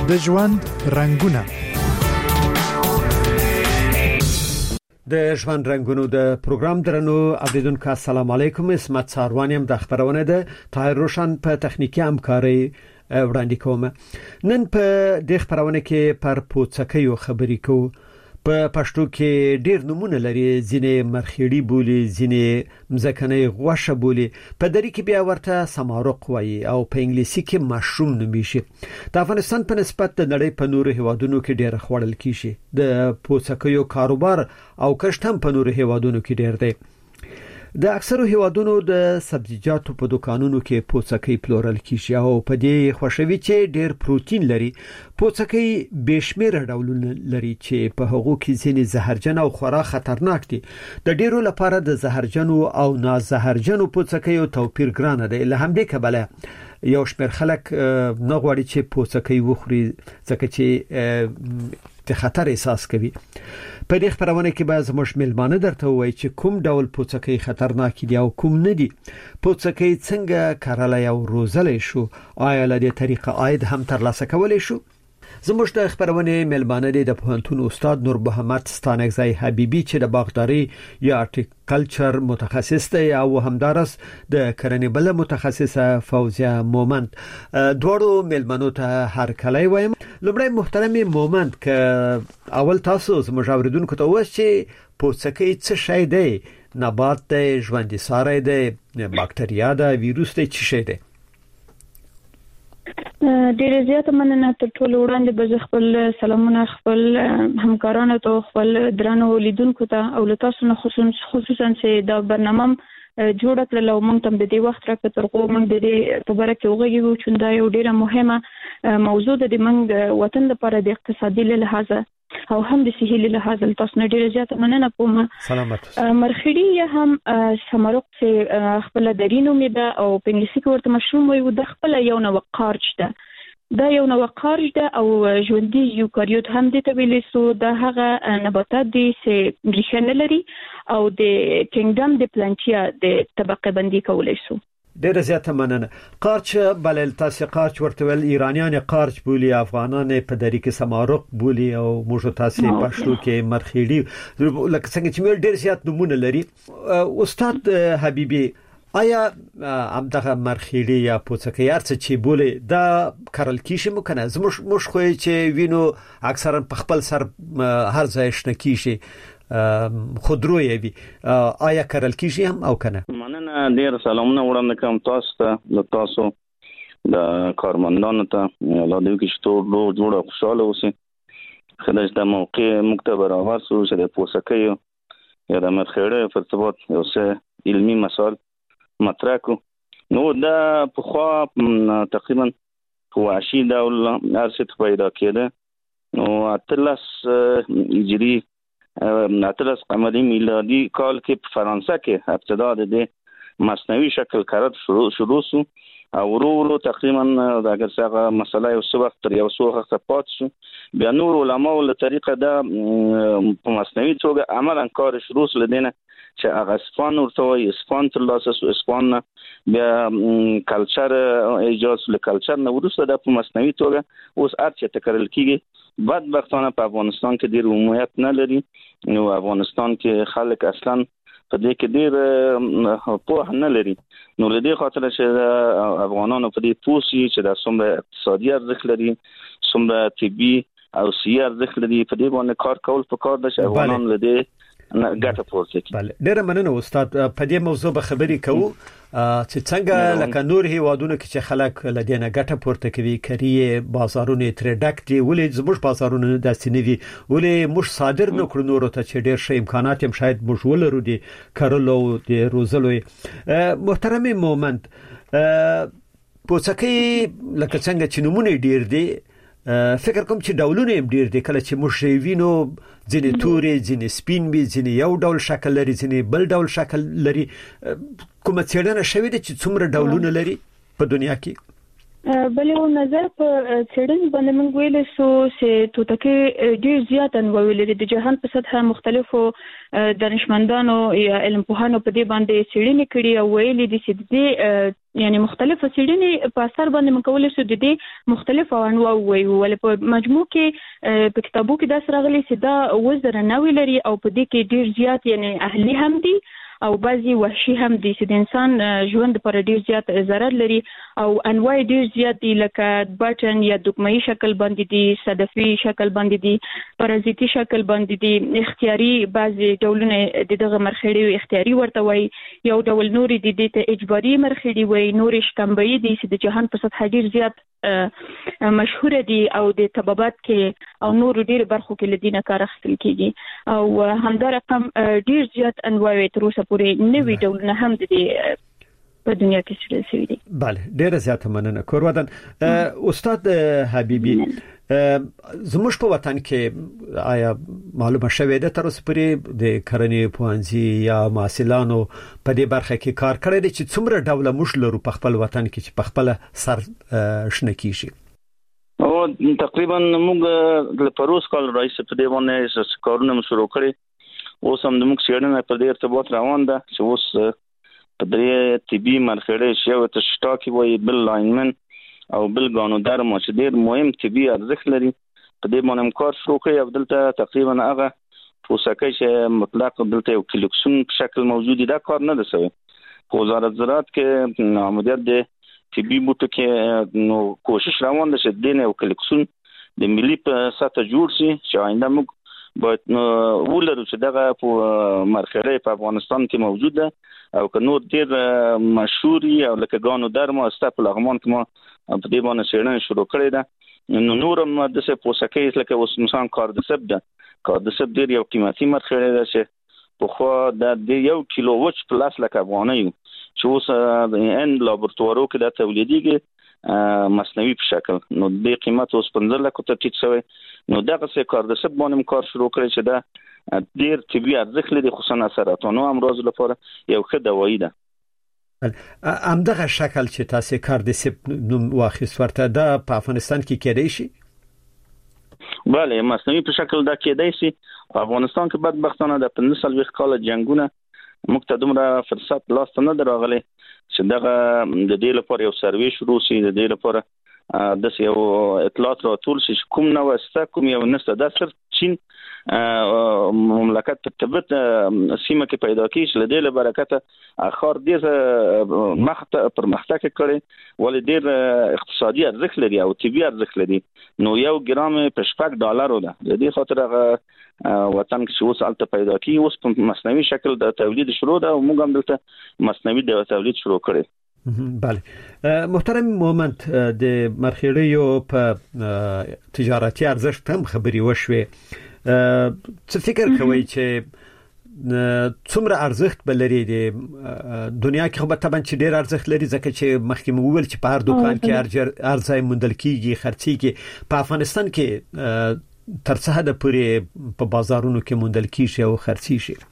د ژوند رنگونه. د ژوند رنگونو د پروګرام درنو اوریدونکو السلام علیکم. اسمت ساروانیم د خبرونه ده طاهر روشن په تخنیکی همکاري وړاندې کوم. نن په د خبرونه کې پر پوڅکیو خبرې کوو. په پښتو کې ډېر نمونه لري، ځینې مرخیړي بولی، ځینې مزکنه غوښه بولی، په دری کې بیا ورته سمارق وایي او په انګلیسي کې مشروم نومیږي. د افغانستان په نسبت د نړۍ په نورو هیوادونو کې ډېر خوړل کیږي. د پوڅکیو کاروبار او کښت هم په نورو هیوادونو کې ډېر دی. د اکثرو هیوادونو د سبزیجاتو په دکانونو کې پوڅکی پلورل کیږي او په دې خوشوي چې ډېر پروتین لري. پوڅکی بشمیره ډولونه لري چې په هغو کې ځینې زهرجن او خورا خطرناک دي. د ډیرو لپاره د زهرجن او نازهرجن پوڅکیو توپیر ګرانه دی. له همدې کبله یو شمېر خلک نه غواړي چې پوڅکی وخوري ځکه چې د خطر احساس کوي. په دې خبرونه کې به زموږ ملمانه درته وایي چې کوم ډول پوڅکی خطرناک دي او کوم نه دي. پوڅکی څنګه کارلای او روزلای شو، آیا له دې طریقه عاید هم ترلاسه کولای شو؟ زموږ د خبرونه ملمانه دي د پوهنتون استاد نور محمد ستانکزی حبیبی چې د باغداري یا هارټیکلچر متخصص دی او همدارس د کرنې بل متخصصه فوزیه مومند. دوړو ملمنو ته هر کله وایم. لمړی محترم مومند که اول تاسو زموږ اوریدونکو ته وایي چې پوڅکی څه شی دی؟ نبات دی، ژوندی ساری دی، باکتریا ده، ویروس دی، څه شی دی؟ ډېر زیاته مننه. تر ټولو وړاندې به خپل سلامونه خپل همکارانو ته، خپل درنو لیدونکو ته او له تاسو نه خصوصا چې دا برنامه جوړه کړل او موږ ته د دې وخت راکړه تر څو موږ د دې په اړه کې وغږیږو چې دا یو ډیره مهمه موضوع ده د موږ وطن لپاره د اقتصادي لحاظ او هم د صحي لحاظ. تاسو نه ډیره زیاته مننه کوم. سلامت. مرخیړي هم سمارق چې خپل درینو میده او په انګلیسي کې ورته مشروم وایي، د خپل یو نوع قارچ ده. دا یو نوع قارچ ده او ژوندۍ یوکاریوت هم د تویل سو د هغه نباتات دي چې ریښه نه لري او د کینګډم د پلانټیا د طبقه بندي کولای شو. ډېر زیاته مننه. قارچ بلل تاسو قارچ ورته ول ایرانیان قارچ بولی، افغانان په دری کې سمارق بولی او موږ تاسو پښتو کې مرخیړي لکه څنګه چې مل ډېر زیات نمونه لري. استاد حبیبی، آیا همدغه مرخیړي یا پوڅکی هرڅه چې بولی دا کارل کیږي مو کنه؟ زموږ خو چې وینو اکثرا په خپل سر هر ځای شنه کیږي خودروی وي، آیا کارل کیږي هم او کنه؟ مننه. ډیر سلامونه وړاندې کوم تاسو ته، له تاسو د کارمندانو ته، له دوی کې ټول جوړه خوشاله اوسئ. خدای دې موقع مکتب برابر سو چې د پوڅکیو یا د مرخیړي په ارتباط یو څه علمي مسائل مطرح کو. نو دا په خوا تقریبا په 80 ډول ارشد پیدا کېده. نو اتلس هجری اتلس قمری میلادي کال کې په فرانسه کې ابتدا د مصنوعي شکل کارت شروع شو او ورو تقریبا د اگر څنګه مسله یو څه وخت تر یو څو وخت پات شو. بیا نور علماء له طریقه دا په مصنوعي توګه عملاً کار شروع لدینه چې هغه اسپان ورته وي، اسپان تر لاسه سو، اسپان بیا کلچر ایجاز له کلچر نه ورسره د په مصنوعي توګه اوس ارچ تکرل کیږي. بدبختانه په افغانستان کې ډیر عمومیت نه لري. نو افغانستان کې خلک اصلا په دې کې ډیر پوه نه لري. نو له دې خاطر چې افغانانو په دې پوسی چې د څومره اقتصادي ارزښت لري، څومره طبي او سیاسي ارزښت لري، په دې باندې کار کول پکار ده چې افغانان له دې ګټه پورته کړي. بله، ډیر مننه استاد. په دې موضوع به خبرې کوو چې څنګه لکه نور هیوادونو کې چې خلک له دې نه ګټه پورته کوي، کری بازارونه تر ډک دي، ولې زموږ بازارونه داسې نه وي؟ ولې موږ صادر نه کړو نور ته چې ډیر ښه امکانات هم شاید موږ ولرو دي کارلو د روزلو. محترم مومند، پوڅکی لکه څنګه چې نمونه ډیر دي، فکر کوم چې ډولونه هم ډیر دي. کله چې موږ وینو ځینې تورې، ځینې سپین وي، ځینې یو ډول شکل لري، ځینې بل ډول شکل لري. کومه څېړنه شوې ده چې څومره ډولونه لري په دنیا کې؟ بلې نظر په څېړنې باندې موږ ویل سو چې توتکۍ ډېر زیات انواع لري د جهان په سطح مختلفو دانشمندانو یا علم پوهانو په دې باندې څېړنې کړي او ویلي دي چې د یعنی مختلفو څېړنې په اثر باندې موږ کولای شو د دې مختلفو انواع وایو ولې په مجموع کې په کتابو کې دا راغلي چې دا وزره نوې لري او په دې کې ډېر زیات یعنی اهلي هم دي او بعضي وحشي هم دي چې د انسان ژوند لپاره ډېر زیات ضرر لري او انواع ډېر زیات دي لکه بټن یا دوکمه‌ای شکل باندې دي صدفي شکل باندې دي پارازیتي شکل باندې دي اختیاري بعضي ډولونه دغه مرخېړي اختیاري ورته وایي یو ډول نوري دي د اجباري مرخېړي وایي نوري شکمبوي دي چې د جهان په سطح ډېر زیات مشهور دي او د طبابت کې او نور ډېر برخو کې لدینه کار اخیستل کیږي او همدا رقم ډېر زیات انواع تر اوسه پورې نوي ډولونه هم دي په دنیا کې شته شوي دي. بله ډیره زیاته مننه کورودن. استاد حبیبی زموږ په وطن کې آیا معلومه شوه ده تر اوسه پورې د کرنې پوهنځي یا محصلانو په دې برخه کې کار کړی دي چې څومره ډول موږ لرو په خپل وطن کې چې په خپل سر شنه کیږي؟ او تقریبا موږ د پروس کال رئیس په دې باندې کارونه شروع کړی اوس هم موږ څېړنه په دې ارتباط روان ده چې اوس په دې طبي مرخېړې شیو ته شټاکي وایي بل لاینمن او بل ګانودر چې ډېر مهم طبي ارزښت لري په دې باندې کار شروع کړی او دلته تقریبا هغه پوسکه چې مطلق دلته یو کلیکسون په شکل موجود دا کار نه دی شوی په وزارت زراعت کې عملیات د طبي بوټو کې نو کوشش روان ده چې دین یو کلیکسون د ملي په سطح جوړ شي چې آینده موږ باید ولرو چې دغه مرخېړې په افغانستان کې موجود ده او که نور ډېر مشهوري او لکه ګانودر ما استه په لغمان کې ما په دې باندې څېړنه شروع کړې ده نو نور هم د څه پوسکې لکه اوس مثلا کاردسب ده کاردسب ډېر یو قیمتي مرخېړې ده چې په خو د 1 کیلو وچ پلاس لکه افغاني چې اوس د ان لابراتوارو کې د تولیديږي مصنوعي په شکل نو د قیمت اوس 15 لک ته ټیټ شوی نو دغه څه کاردسب باندې کار شروع کړی چې دا ډېر طبي ارزښت لري خصوصا سرطانو امراض لپاره یو ښه دوايي ده. همدغه شکل چې تاسو کاردسب نوم واخیست ورته د په افغانستان کې کېدای شي؟ بله مصنوعي په شکل دا کېدای شي. افغانستان کې بدبختانه د 15 کال جنگونه موږ ته دومره فرصت لاس ته نه راغلی چې دغه د دې لپاره یو سروې شروع شي د دې لپاره د یو اطلاعات راټول شي کوم نو واسطه کوم یو نسته د سر چین مملکت په تبت سیمه کې پیدا کیږي له دې برکته اخر دې مخته پر مخته کړي ولې ډېر اقتصادي ارزښت لري او طبي ارزښت لري نو یو ګرام په $6 ده د دې خاطر وطن کې اوس الته پیدا کیږي اوس په مصنوعي شکل د تولید شروع ده او موږ هم دلته مصنوعي د تولید شروع کړي. بله محترم مومند د مرخېړیو په تجارتي ارزښت هم خبري وشوي څه فکر کوي چې څومره ارزښت بلري د دنیا کې خو به طبعا چې ډېر ارزښت لري ځکه چې مخکې مو ویل چې په هر دکان کې ارزای موندل کیږي خرڅيږي په افغانستان کې تر څه حد پورې په بازارونو کې موندل کیږي او خرڅيږي؟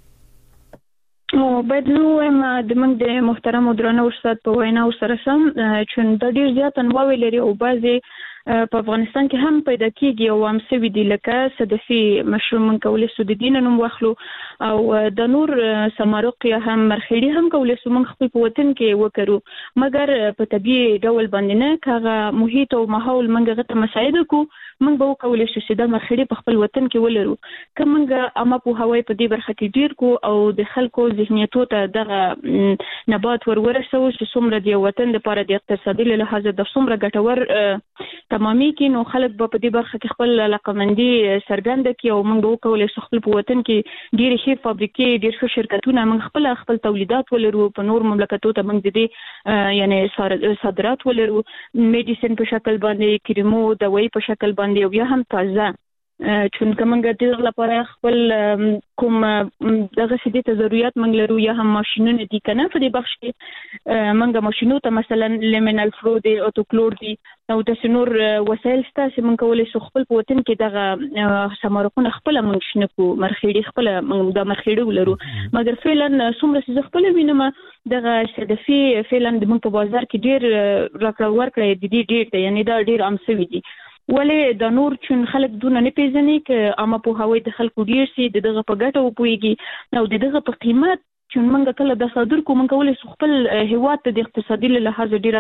باید نو د موږ د محترم درنو استاد په وینا سره سم چې د ډیر زیات انواع لري او بعضي په افغانستان کې هم پیدا کیږي او هم سوي دي لکه صدفي مشروم کولې سود دین نوم واخلو او د نور سمارق یا هم مرخېړي هم کولې سو موږ خپل په وطن کې وکړو مګر په طبيعي ډول باندې نه کاغه محیط او ماحول موږ غته مساعده کو موږ به کولې شو چې د مرخېړي په خپل وطن کې ولرو کوم موږ اما په هوای په دې برخه کې ډیر کو او د خلکو ذهنیتو ته دغه نبات ورورسو چې څومره دی وطن لپاره د اقتصادي لحاظ د څومره ګټور تمامي کې نو خلک په دې برخه کې خپل علاقمندي سرګند کوي او موږ وکولای شو خپل په وطن کې ډېر شي فابریکې ډېر ښه شرکتونه موږ خپل تولیدات ولرو په نور مملکتو ته موږ د دې یعنی صادرات ولرو میډیسن په شکل باندې کریمو دوايي په شکل باندې او یا هم تازه چون کومه د لپاره خپل کوم دغه شدي ته ضرورت موږ لرو یا هم ماشينونه دي کنه په دې بخش کې موږ ماشينو ته مثلا لیمینل فلو دی اوټوکلور دی او د سنور وسایل ستاسو موږ کولای شو خپل په وطن کې دغه سمارکونه خپل موږ شنکو مرخېړي خپل موږ د مرخېړي ولرو مګر فعلا څومره چې خپل وینم دغه صدفي فعلا د موږ په بازار کې ډیر راکړه ورکړې د دې ډیر دی یعنی دا ډیر عام شوی دي ولې د نور چون خلک دونه نه پیژني ک اما په هوای د خلکو ډیر سي دغه په ګټه وپويږي او دغه په قیمت چون موږ کله د صادر کوم کولای خپل هیواد ته د اقتصادي لحاظ ډیره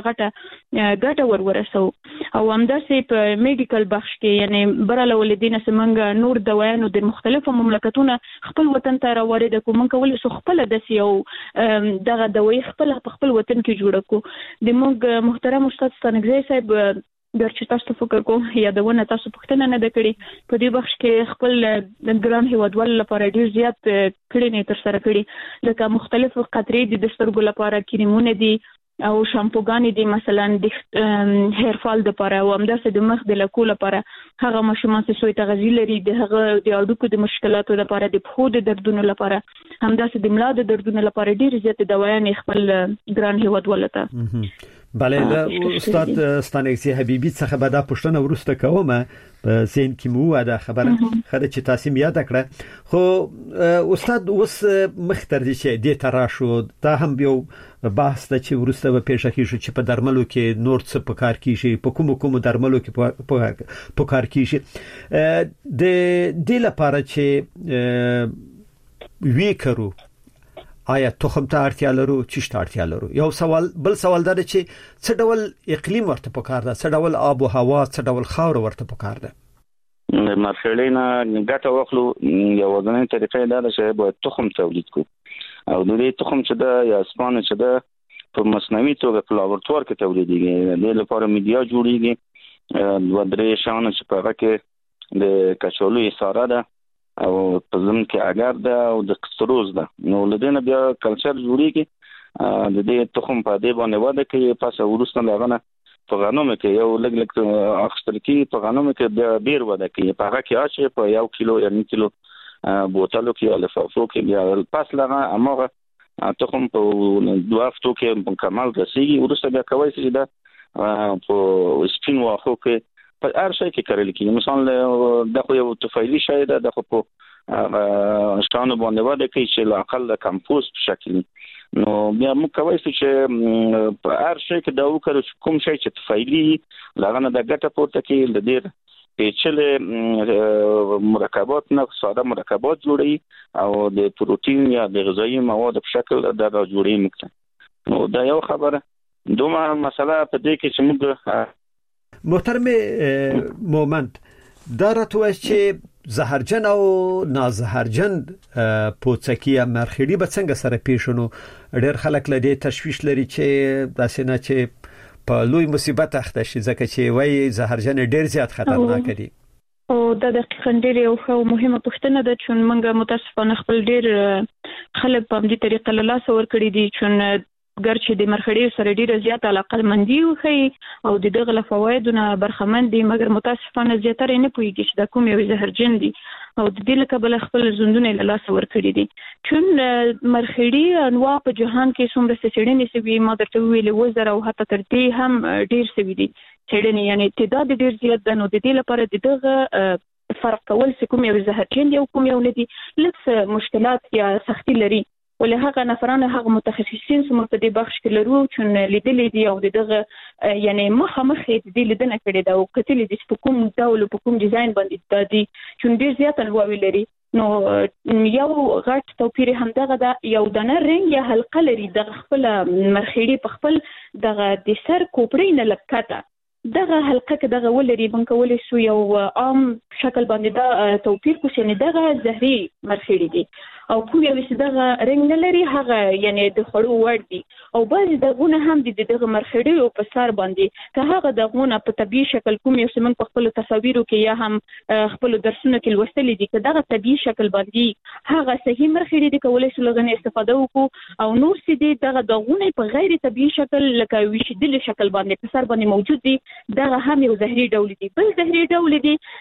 ګټه ورسو او همداسې په میډیکل بخش کې یعنی براله ولدینه سمنګ نور دوايانو د مختلفو مملکتونو خپل وطن ته راوړي د کوم کولای خپل د سیو دغه دوی خپل وطن کې جوړ کو د موږ محترم استاد ستانګزی صاحب درچ تاسو فکر کوم یادونه تاسو پښتنه نه دکړي په دې بخش کې خپل ګران هیوادوال لپاره ډیر زیات کړي نه تر سره کړي لکه مختلفو قطرې د سترګو لپاره کریمونه دي او شامپوګانې دي مثلا د هیر فال لپاره او همداسې د مخ د لکو لپاره هغه ماشومان چې سوی تغذیه لري د هغه د اډوکو د مشکلاتو لپاره د پښو د دردونو لپاره همداسې د ملا د دردونو لپاره ډیر زیات دوايانې خپل ګران هیوادوال ته بله استاد ستانګزی حبیبی څخه به دا پوښتنه ورسته کوم په زین کې مو دا خبره خره چې تاسو یاد کړه خو استاد اوس مختر دي چې د تراشو دا هم یو بحث ته چې ورسته به پیښه کیږي چې په درملو کې نور څه په کار کیږي په کوم درملو کې په کار کیږي د دې لپاره چې وی کرو آیا تخم ته اړتیا لرو چې ته اړتیا لرو یو سوال بل سوال دا چې څه ډول اقلیم ورته پکار ده څه ډول آب او هوا څه ډول خاور ورته پکار ده مرخړینا ګټه واخلو یو ځنې طریقې دا چې به تخم تولید کو او د دې تخم چې دا یا اسپانه چې دا په مصنوعي توګه په لابراتوار کې تولیدېږي د لپاره میډیا جوړیږي و درې شانه چې په هغه کې د کچالو اساره ده او په ځم کې اگر ده او د کستروز ده نو لدينا بیا کلچر جوړیږي د دې تخم په دې باندې واده کې پاسه ورسته لغنه په غنمو کې یو لګ اخستل کې په غنمو کې بیا ډیر واده کې په هغه کې اچي په 1 کیلو یا 2 کیلو بوتلو کې الفافو کې بیا پاس لغه امغه تخم په 2 هفتو کې مکمل رسیږي ورسته بیا کوي چې دا په سپین واخو کې په هر شي کې کړل کېږي مثلا د خو یو طفیلی شی ده د خو په شتانو باندې واده کوي چې لا اقل کمپوست شکل نو بیا موږ کوي چې په هر شي کې دا وکړو کوم شي چې طفیلی لغنه د ګټه پورته کې د ډیر پیچلې مرکبات نه ساده مرکبات جوړي او د پروتین یا د غذایی مواد په شکل د جوړي مکته نو دا یو خبره دومره مسله په دې کې چې موږ محترم مومند دا راته چې زهرجن او نازهرجن پوڅکی مرخړي به څنګه سره پیښونو ډېر خلک لدی تشویش لري چې داسې نه چې په لوی مصیبت اخته شي ځکه چې وای زهرجن ډېر زیات خطرناک دي او دا دقیقاً ډېر یو مهمه پوښتنه ده چې موږ متاسفانه خپل ډېر خلک په دې طریقه له لاس ور کړی دي چې ګرچې د مرخړې سره ډیره زیات علاقه مندي وخی او د دغه فوایدونه برخمن دي مګر متاسفانه زیاتره نه پوهیږي چې دا کوم یو زهرجن دي او د دې لکه بل خپل ژوندونه له لاس ور کړی دي چون مرخړې انواع په جهان کې څومره څېړنې شوي ما درته ویلې وزره او حتی تر دې هم ډیر شوي دي څېړنې یعنی تعداد ډیر زیات ده نو د دې لپاره دغه فرق کول چې کوم یو زهرجن دی او کوم یو نه دي لږ مشکلات یا سختی لري ولې هغه نفرانه هغه متخصصین چې موږ په دې بخش کې لرو چې لیدلې دي او دغه یعنی مخه دې لیدنه کړې ده او کتلې دي په کوم ډول په کوم ډیزاین باندې دي چې ډیر زیات انواع لري نو یو غټ توپیر هم دغه د یو دانه رنګ یا حلقه لري د خپل مرخړي په خپل دغه د سر کوپړې نه لکته دغه حلقه کې دغه ولري بنک ولې سو یو عام شکل باندې دا توپیر کوي چې دغه زهري مرخړي دي او کوم یو چې دغه رنګ نه لري هغه یعنی د خړو ور دي او بعض دغه هم دغه مرخړي او په سر باندې که هغه دغه په طبيعي شکل کوم یو چې من په خپل تصاویرو کې یا هم خپل درسونو کې لوستل دي که دغه طبيعي شکل باندې هغه صحیح مرخړي دي کولای شو لغنه استفاده وکړو او نور چې دغه په غیر طبيعي شکل لکه ویشدل شکل باندې په سر باندې موجود دي دغه هم یو زهري ډول دي بل زهري ډول دي دا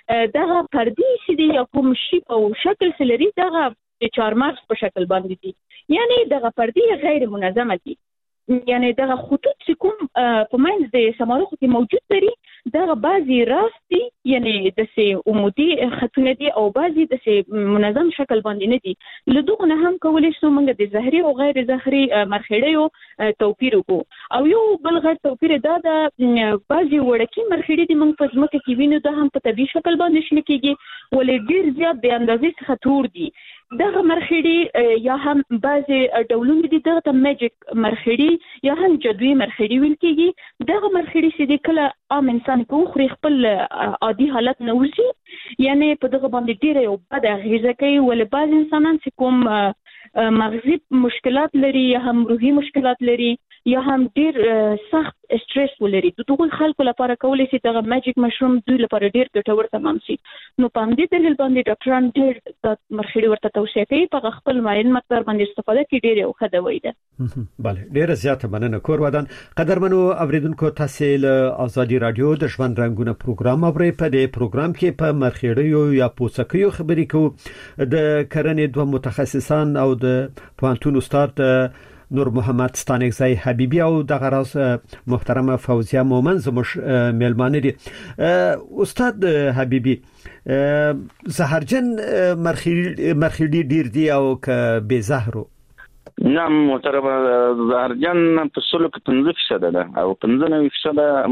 دغه پردي چې دی یا کوم شی او شکل سلري دغه د چارمغز په شکل باندې دي یعنی دغه پردي غیر منظمه دي یعنی دغه خطوط چې کوم په منځ د سماروخو کې موجود دي دغه بعضی راست دي یعنی د سي عمودي خطونه دي او بعضی د سي منظم شکل باندې نه دي لدغه نه هم کولای شو موږ د زهري او غیر زهري مرخړیو توپیر وکړو او یو بل غیر توپیر دا د بعضی وړکی مرخړي دي موږ په ځمکه کې وینو دا هم په طبي شکل باندې شنه کیږي ولې ډیر زیات د اندازې څخه تور دي دغه مرخړي یا هم بعضی ډولونه دي دغه میجیک مرخړي یا هم جدوی مرخړي ویل کیږي دغه مرخړي چې د کله عام انسان په خوري خپل عادي حالت نه وځي یعنی په دغه باندې ډیره یو بد اغیزه کوي ولې بعض انسانان چې کوم مغزي مشکلات لري یا هم روحي مشکلات لري یا هم ډیر سخت استرس ولري دغه خلکو لپاره کولای شي دغه میجیک مشروم دوی لپاره ډیر ګټور تمام شي نو په دې دلیل باندې ډاکټران ډیر د مرخړي ورته توصیه کوي په خپل معین مقدار باندې استفاده کوي ډیر یو ښه دوی ده بله ډیر زیاته مننه کور ودان قدرمنو اوریدونکو تاسو له آزادي رادیو د ژوند رنگونه پروګرام اورئ په دې پروګرام کې په مرخړیو یا پوسکیو خبرې کوو د کرنې دوه متخصصان او د پوهنتون استاد نور محمد ستانکزی حبیبی او د غراس محترمه فوزیه مومن زموږ میلمانه دي استاد حبیبی زهرجن مرخړي ډیر دي او ک به زهرو نعم محترمه زهرجن په سلو کې 15% ده او 15%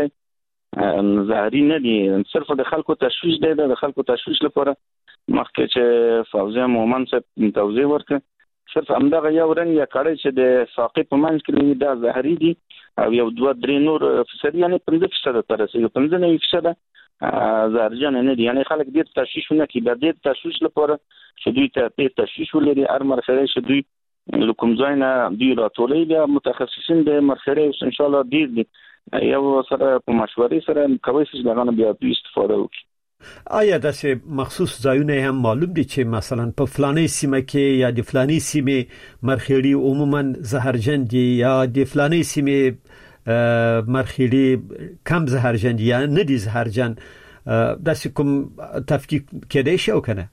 مرخړي زهري نه دي صرف د خلکو تشویش دی د خلکو تشویش لپاره مخکې چې فوزیه مومن څه توضیح ورکړه صرف همدغه یو رنګ یا کړي چې د ساقي په منځ کې دا زهري دي او یو 2-3 نور فیصد یعنی 15% تر رسیدي 15% زهرجن نه دي یعنی خلک ډیر تشویش نه کوي د دې تشویش لپاره چې دوی ته تشویش ولري هر مرخړی چې دوی لکم ځاینا دوی راټولې بیا متخصصین د مرخړی ان شاء الله ډیر دي یو سره په مشورې سره کوي چې دغه بیا استفاده وکړي آیا داسې مخصوص ځایونه هم معلوم دي چې مثلا په فلاني سیمه کې یا د فلاني سیمه مرخړي عموما زهرجن دي یا د فلاني سیمه مرخړي کم زهرجن دي یا نه دي زهرجن داسې کوم تفکیک کېدای شي او کنه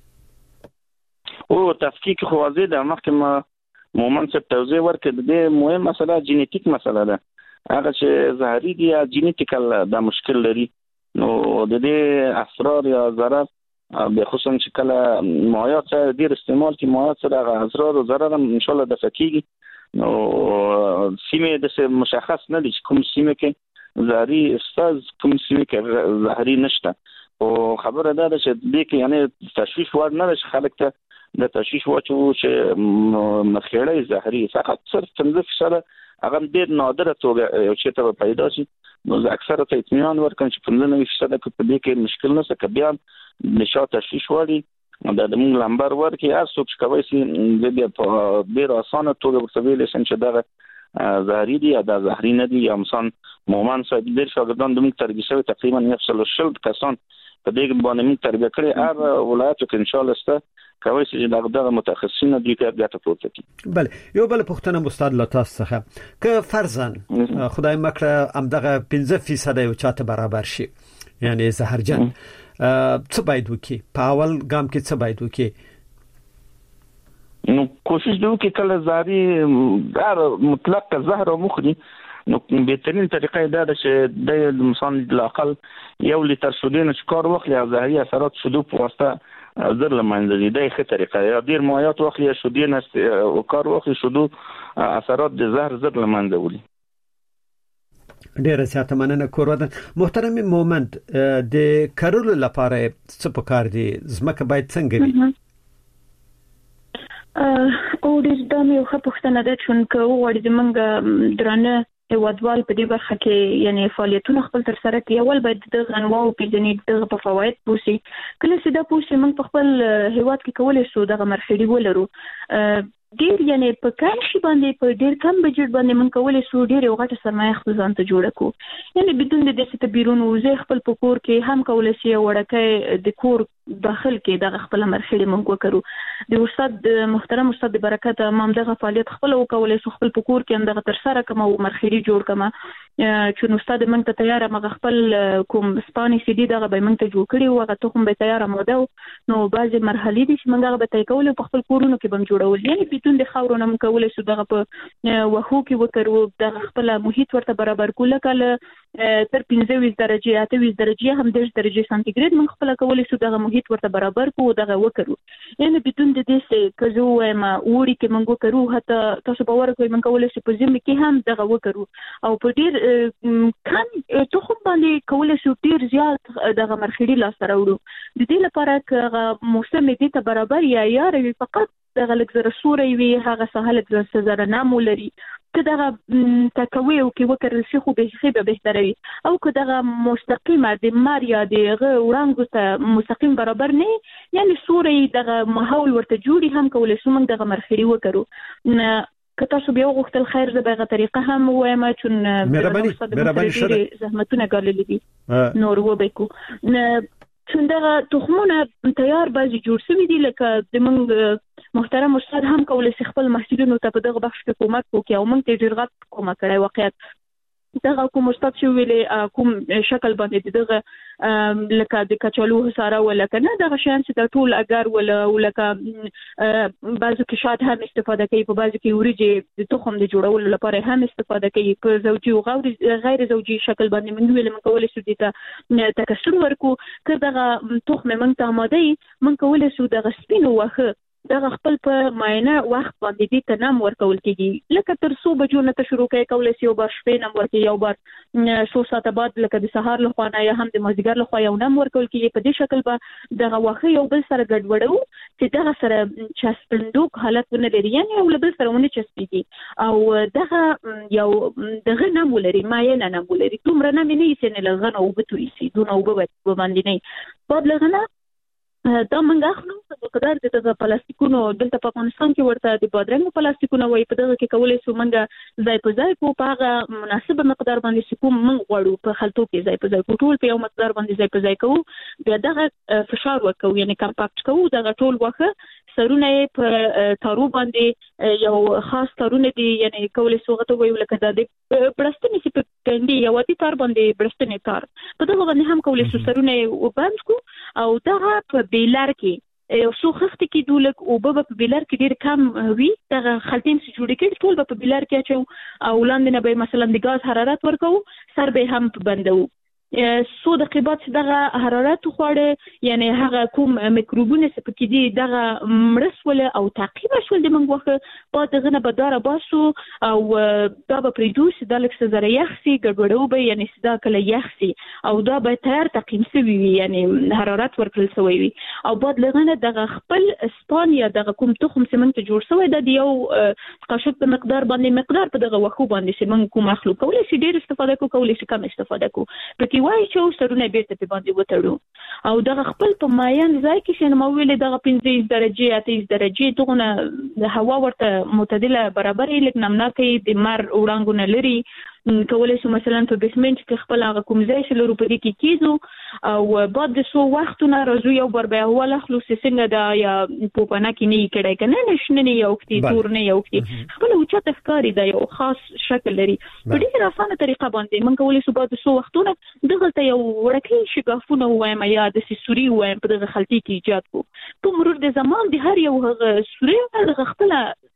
او تفکیک خو واضح ده مخکې مومن څه توضیح ورکړ د مهم مسله جینیټیک مسله ده هغه چې زهري دي یا جینیټیکل دا مشکل لري نو د دې اسرار یا ضرر به خصوصا چې کله مایعات سره ډیر استعمال کی مایعات سره اسرار او ضرر ان شاء الله د فکیږي نو سیمه د مشخص نه دي کوم سیمه کې زهري استاذ کوم سیمه کې زهري نشته او خبره ده چې دې کې یعنی تشویش ور نه شي خلک ته د تشویش واچو چې مرخړی زهري فقط صرف 15% هغه ډیر نادره توګه یو چې ته پیدا شي نو اکثره ته اطمینان ورکړم چې 15% په دې کې مشکل نه څه بیا نشاط تشویش وړي د موږ لمبر ورکي هر څوک چې کوي چې د دې په ډیر اسانه توګه ورته ویل شي چې دا زهري دي یا دا زهري نه دي یا مثلا مومن صاحب ډیر شاګردان د موږ تربیه شوی تقریبا 160 کسان په دې باندې موږ تربیه کړی هر ولایت کې ان شاء الله ست کوي چې دغه متخصصین دوی ته ګټه پورته کړي بله یو بل پښتنه استاد لتاس څخه که فرضاً خدای مکړه همدغه 15% یو چاته برابر شي یعنی زهرجن څه باید وکړي په اول ګام کې څه باید وکړي نو کوشش دوی کې کله زهري هر مطلق زهر مخدي نو بهترین طریقه دا ده چې د انسان د اقل 1 لیټر شودین کار واخلي زهري اثرات شودو په واسطه زر لمنځلي دا ښه طریقه یا ډیر مایعات واخلي شودین او کار واخلي شودو اثرات د زهر زر لمنځولي ډیر زیاته مننه کوردن محترم مومند د کارولو لپاره څه پکار دي زمکه باید څنګه وي او د دمه یو خپښتنه ده چې وګورئ د منګ درانه هیوادوال په دې برخه کې یعنی فعالیتونه خپل تر سره کوي اول باید د غنواو پیژنې د په فواید پوسی کله چې دا پوسی موږ په خپل هیواد کې کولای شو د مرخړي ولرو ډیر یعنی په کم شي باندې په ډیر کم بجټ باندې موږ کولای شو ډیر یو غټه سرمایه خپل ځان ته جوړ کړو یعنی بدون د دې ته بیرون وځي خپل پکور کې هم کولای شي وړکه د کور داخل کې د خپل مرخړې مونږ وکړو د استاد محترم استاد برکت امام دغه فعالیت خپل وکولای سو خپل پکور کې هم دغه تر سره کوم مرخړې جوړ کما چې استاد مونږ ته تیار مغه خپل کوم سپانی سي دي دغه به مونږ ته جوړ کړی او هغه ته هم به تیار موده نو بعضی مرحلې دي چې مونږ به تای کول په خپل کورونو کې بم جوړول یعنی بیتون د خاورونو مونږ کولای سو دغه په وحو کې وکړو د خپل محیط ورته برابر کوله کله تر 25 درجه 28 درجه هم 10 درجه سانتیګریډ مونږ خپل کولای سو دغه محیط ورته برابر کوو دغه وکړو یعنی بیتون د دې څه کزو ما وړي کې مونږ وکړو حتی تاسو باور کوئ مونږ کولای سو په ځم کې هم دغه وکړو او په ډیر کم توخم باندې کولای شو ډیر زیات دغه مرخړي لاس راوړو د دې لپاره چې موسم دې ته برابر یا روي فقط دغه لږ سوري وي هغه سهل د زره نامو لري که دغه تکوي او کې وکړل شي خو به بهتره وي او که دغه مستقیمه د ماریا دغه وړاندې ته مستقیم برابر نه یعنی سوري دغه ماحول ورته جوړي هم کولای شو موږ دغه مرخړي وکړو که تاسو بیا وغوښتل خیر زه به طریقه هم وایم چون مهرباني شته زحمتونه ګاللي دي نور وبکو چون دغه تخمونه تیار بعضی جوړ شوي دي لکه د موږ محترم استاد هم کولای شي خپل محصولینو ته په دغه بخش کې کومک وکړي او موږ ته ډیر غټ کومک کړی واقعیت دغه کوم استاد چې ویلې کوم شکل باندې دغه لکه د کچالو ساره ولکه نه دغه شان چې د ټول اگر ولکه بعضو کې شاد هم استفاده کوي په بعضو کې وريجې د تخم د جوړولو لپاره هم استفاده کوي په زوجي او غیر زوجي شکل باندې موږ ویل موږ کولای شو د تکثر ورکو که دغه تخم موږ ته آماده موږ کولای شو د سپینو واخه دغه خپل په معاینه وخت باندې دې ته نام ورکول کېږي لکه تر 100 بجو نه شروع کوي کولای شي یو بار شپې نام ورکړي یو بار 100 ساعت بعد لکه د سهار له خوا نه یا هم د مازدیګر له خوا یو نام ورکول کېږي په دې شکل به دغه واخه یو بل سره ګډوډو چې دغه سره چسپندوک حالت نه لري یعنی یو بل سره ونه چسپيږي او دغه یو دغه نام ولري معاینه نام ولري تومره نام نه یې نه لغنه او بتوي سي دونه او باندې نه په لغنه دا منګه اخلو په قدر د پلاستیکونو دلته په افغانستان کې ورته د بادرنګ پلاستیکونو وای په دغه کې کولای شو منګه ځای په ځای کو په هغه مناسب مقدار باندې کوم من غواړو په خلطو کې ځای په ځای کو ټول په یو مقدار باندې ځای په ځای کو بیا دغه فشار ورکو یعنی کمپاکټ کو دغه ټول واخه سرونه په تارو باندې یو خاص تارونه دي یعنی کولای شو غته ویل کده د برستنی چې په کندي یو دي تار باندې برستنی تار په دغه باندې هم کولای شو سرونه وبند کو او دغه په بیلر کې یو څو خخت کې دولک او په بیلر کې ډیر کم وي دغه خلطین چې جوړ کړي ټول په بیلر کې اچو او لاندې نه به مثلا د غاز حرارت ورکو سر به هم بندو سو د قیبات دغه حرارت خوړه یعنی هغه کوم میکروبونه چې پکې دي دغه مرسول او تعقیب شول د منغوخه په دغه نه بداره باسو او دا به پریدوس د لکس زره یخسي ګډوډو به یعنی صدا کله یخسي او دا به تیار تقیم شوی وي یعنی حرارت ورکړل شوی وي او بعد لغنه دغه خپل اسپانیا دغه کوم تخم سیمنت جوړ شوی د یو قاشق په مقدار باندې په دغه وخو باندې سیمنت کوم مخلوق کولای شي ډیر استفاده کوي کم استفاده کوي وای چې سرونه بیرته په باندې وتړو او دغه خپل په ماین ځای کې شنه مویل دغه 15 درجه 30 درجه دغه د هوا ورته معتدله برابرې لکه نمناکې د مر وړاندونه لري کولای شو مثلا په بیسمنت کې خپل هغه کوم ځای چې لرو په دې کې کیزو او بعد د سو وختونه راځو یو بر به هوا له خلوص څنګه دا یا په پنا کې نه کېدای کنه نشنه نه یو کې تور نه یو کې خپل اوچا تفکاری دا یو خاص شکل لري په ډیره اسانه طریقه باندې من کولای شو بعد سو وختونه دغه ته یو ورکه شګافونه وایم یا د سوري وایم په دغه خلطي کې ایجاد کو په مرور د زمان د هر یو هغه سوري هغه خپل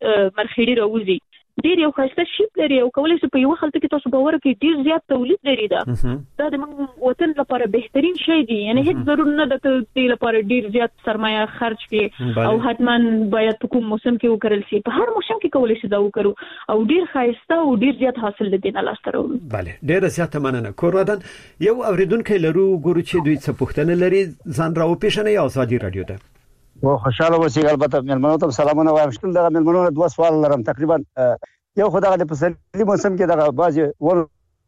مرخړي راوځي ډیر یو خاصه شیپ لري او کولای شي په یو خلطه کې تاسو باور کې ډیر زیات تولید لري دا د موږ وطن لپاره بهترین شی دی یعنی هیڅ ضرور نه د دې لپاره ډیر زیات سرمایه خرج کې او حتما باید په کوم موسم کې وکړل شي په هر موسم کې کولای شي دا وکړو او ډیر خاصه او ډیر زیات حاصل لدی نه لاسته راوړو bale ډیر زیات مننه کورودان یو اوریدونکو لرو ګورو چې دوی څه پوښتنه لري ځان راو پیښنه یا ازادي رادیو ده و خوشاله اوسئ البته ملمنو ته سلامونه وایم شتل دغه ملمنو دوه سوال لرم تقریبا یو خدای د پسرلي موسم کې دغه بازي ور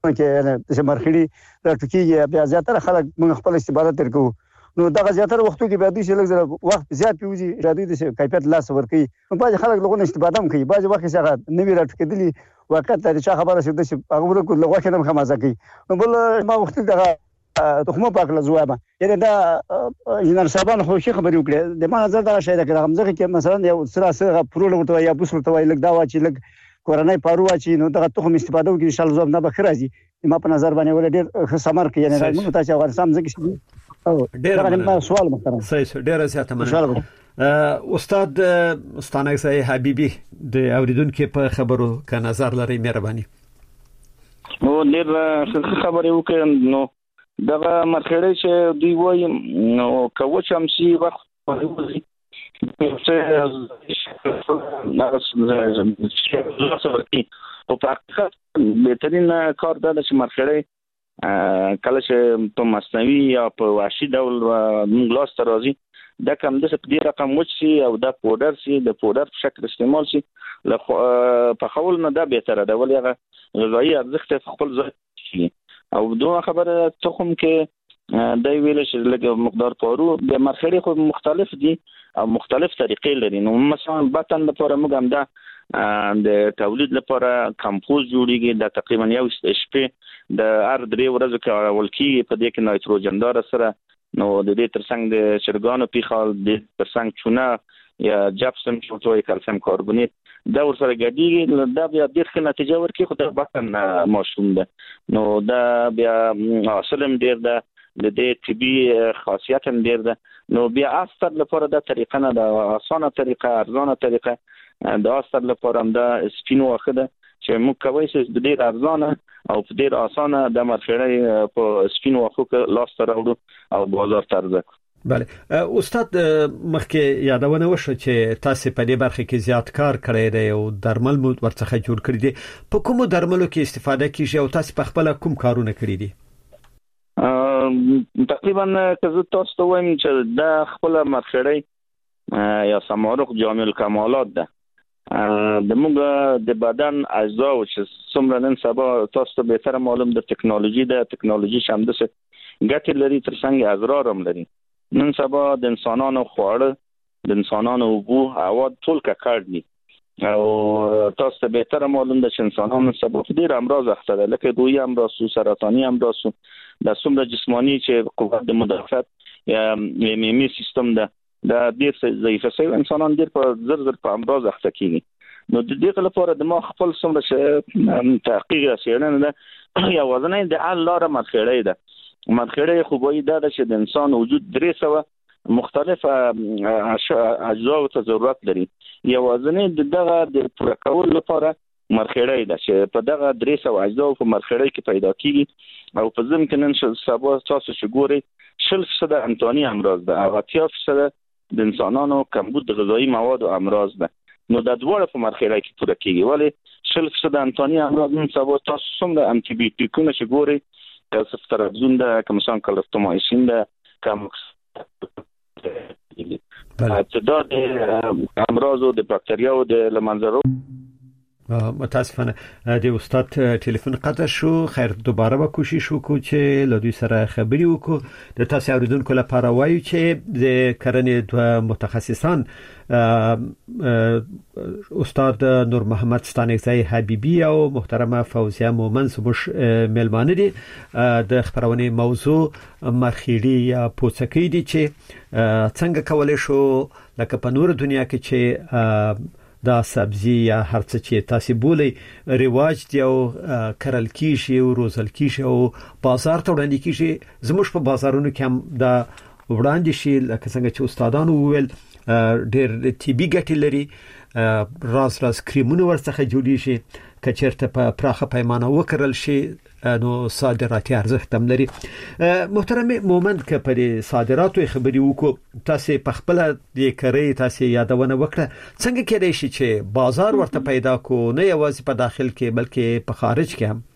کې چې مرخړي راټکیږي بیا زیاتره خلک موږ خپل استفاده تر کوو نو دغه زیاتره وختو کې بیا د شي لږ وخت زیات پیوځي راځي د کیفیت لاس ورکي نو باز خلک لغونه استفاده هم کوي باز وخت څنګه نوی راټکېدلی وخت د چا خبره شي د هغه ورکو لغوه کې هم خمازه کوي نو بل ما وخت دغه تخمه پاکله زوامه یعنی دا انجنیر صاحبان خو شي خبرې وکړي د ما نظر دا شي دا کومه کې مثلا یو سره پرول ورته یا بوسل ته لګ دا واچي لګ کورنۍ پارو واچي نو دغه تخم استفاده وکړي ان شاء الله زوم نه بخیر راځي ما په نظر باندې ول ډېر ثمر کوي یعنی موږ ته چې افغانستان ځکه او ډېر سوال محترم صحیح ډېر زیاته مننه استاد ستانکزی حبیبی د اوریدونکو په خبرو کا نظر لري مهرباني نو ډېر خبرې وکړم نو دغه مرخړې چې دوی وایي نو کوم شمسي وخت وایي او په حقیقت بهترین کار دا چې مرخړې کله چې په مصنوعي یا په وحشي ډول موږ لاس ته راځي دا کوم د دې رقم وچی او دا پودر سي د پودر په شکل استعمال سي په خول نه دا بهتره ده ولې هغه غذایی ارزښت خپل ځای شي او دوه خبره تخم کې د ویل چې لږ مقدار پارو د مرخړې خو مختلف دي او مختلف طریقې لري نو مثلا بطن لپاره موږ هم دا د تولید لپاره کمپوز جوړیږي د تقریبا یو شپې د هر 3 ورځې کې اول کې په دې کې نایتروجن دار سره نو د دې ترڅنګ د شرګانو پیخال د ترڅنګ چونه یا جپسم چوتوي کلسیم کاربونیت دا ورسره ګډیږي دا بیا ډېر ښه نتیجه ورکړي خو د بطن ماشوم ده نو دا بیا اصلم ډېر ده د دې طبي خاصیت هم ډېر ده نو بیا اثر لپاره دا طریقه نه ده اسانه طریقه ارزانه طریقه د اثر لپاره هم دا سپینو واخده چې موږ کوي چې د ډېر ارزانه او په ډېر اسانه د مرخړې په سپینو واخو لاس ته راوړو او بازار ته ورځو بله استاد مخکې یادونه وشو چې تاسو په دې برخه کې زیات کار کړی دی او درمل مو ورڅخه جوړ کړی دي په کومو درملو کې استفاده کیږي او تاسو په خپل کوم کارونه کړی دي تقریبا که تاسو ته وایم چې دا خپل مرخړې یا سمارق جامع الکمالات ده د موږ د بدن اجزا او چې څومره نن سبا تاسو ته به تر معلوم د ټکنالوژي شامل څه ګټې لري ترڅنګ اضرار هم لري نن سبا د انسانانو خواړه د انسانانو اوبو هوا ټول ککړ دي او تاسو ته به تر معلوم ده چې انسانانو سبا ډېر امراض اخته ده لکه دوی امراض سرطاني امراض د څومره جسمانی چې قوت د مدافعت یا ایمني سیستم ده دا ډېر ضعیف شوی انسانان ډېر په زر په امراض اخته کیږي نو د دې لپاره د ما خپل څومره چې تحقیق رسېدنه ده یا وزنه د الله مرخړې ده مرخړې خو وایي دا چې د انسان وجود 300 مختلف اجزا ته ضرورت لري یا وزنه دغه د پوره کول لپاره مرخړې ده چې په دغه 300 اجزا په مرخړې کې پیدا کیږي او په ځم کې نن سبا تاسو چې ګوري 60% انتونی امراض ده او 80% د انسانانو کمبود غذایی مواد او امراض ده نو د دوړ په مرخړې کې پوره کیږي ولی 60% انتونی امراض نن سبا تاسو څومره انټي بیوټیکونه چې ګوري کلسفترازون ده کمسان کلفتومایسین ده کمکس ابتداد امراض و د باکتریاو د لمنظرو متاسفانه د استاد ټلیفون قطع شو خیر دوباره به کوشش وکړو چې له دوی سره خبري وکړو د تاسو اوریدونکو لپاره وایو چې د کرنې دوه متخصصان استاد نور محمد ستانکزی حبیبی او محترمه فوزیه مومن زموږ ملمانه دي د خبرونه موضوع مرخیړي یا پوڅکې دي چې څنګه کولای شو لکه په نور دنیا کې چې دا سبزی یا هر څه چې تاسو بولې رواج دی او کرل کیږي او روزل کیږي او بازار ته وړاندې کیږي زموږ په بازارونو کې هم دا وړاندې شي لکه څنګه چې استادانو وویل ډېر طبي ګټې لري راز کریمونه ورڅخه جوړی شي کچرته په پراخه پیمانه وکړل شي نو صادراتي ارزښت هم لري محترم مومند که په صادراتو خبري وکړو تاسو په خپل د کری تاسو یادونه وکړه څنګه کېدای شي چې بازار ورته پیدا کو نه یوازې په داخل کې بلکې په خارج کې هم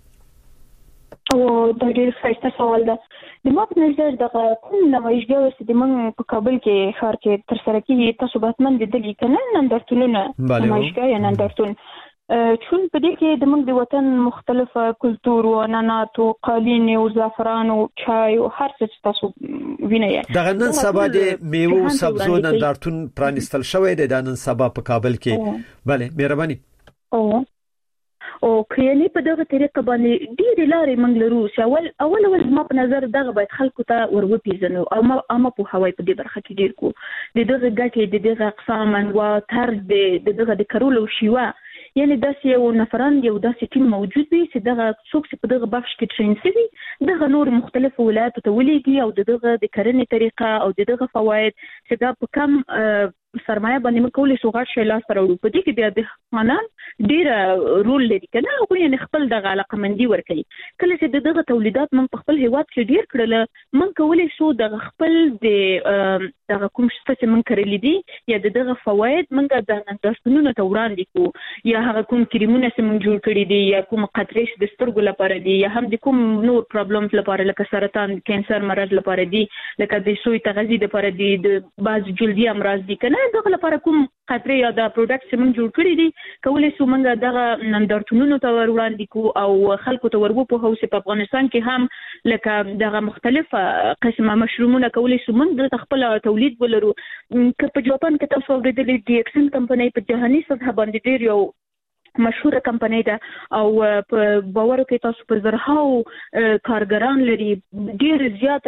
او دا ډېر ښه سوال ده د ما په نظر دغه کوم نمایشګر چې د من په کابل کې ښار کې تر سره کیږي تاسو به من لیدلی کنه نندرتونونه نمایشګر یا نندرتون چون په دې کې د موږ د وطن مختلفه کلتور او عنعنات او قالین او زعفران او چای او هر څه تاسو وینئ دغه نن سبا د میوه او سبزو نندارتون پرانستل شوی دی د نن سبا په کابل کې بله مهرباني او کینې په دغه طریقه باندې ډېر لارې موږ لرو چې اول ما په نظر دغه باید خلکو ته ورپېژنو او ما په هوای په دې برخه کې ډېر کو د دغه ګټې د دغه اقسام او طرز د دغه د کارولو شیوه یعنی داسې یو نفران یو داسې ټیم موجود وي چې دغه څوک چې په دغه بخش کې ټرین شوي دغه نور مختلفو ولایتو ته ولېږي او دغه د کرنې طریقه او دغه فواید چې دا په کم سرمایه باندې موږ کولای شو غټ شی لاس راوړو په دې کې بیا د خانان ډېر رول لري کنه خو یعنی خپل دغه علاقمندي ورکړي کله چې دغه تولیدات موږ په خپل هیواد کې ډېر کړل موږ کولای شو دغه خپل د دغه کوم څه چې موږ کړل دي یا دغه فواید موږ د نندارتونونو ته وړاندې کوو یا هغه کوم کریمونه چې موږ جوړ کړی دي یا کوم قطرې د سترګو لپاره دي یا هم د کوم نور پرابلمز لپاره لکه سرطان کانسر مرض لپاره دي لکه د سوی تغذیه لپاره دي د بعض جلدي امراض دي کنه دغه لپاره کوم قطرې یا د پروډکټ چې موږ جوړ کړی دي کولای شو موږ دغه نندارتونونو ته وړاندې کوو او خلکو ته ورغو په هوس په افغانستان کې هم لکه دغه مختلفه قسمه مشرومونه کولای شو موږ د خپل تولید ولرو که په جاپان کې تاسو ورېدلې ډي ایکسن کمپنۍ په جهاني سطح باندې ډېر یو مشهوره کمپنۍ ده او په باور کې تاسو په زرهاو کارګران لري ډېر زیات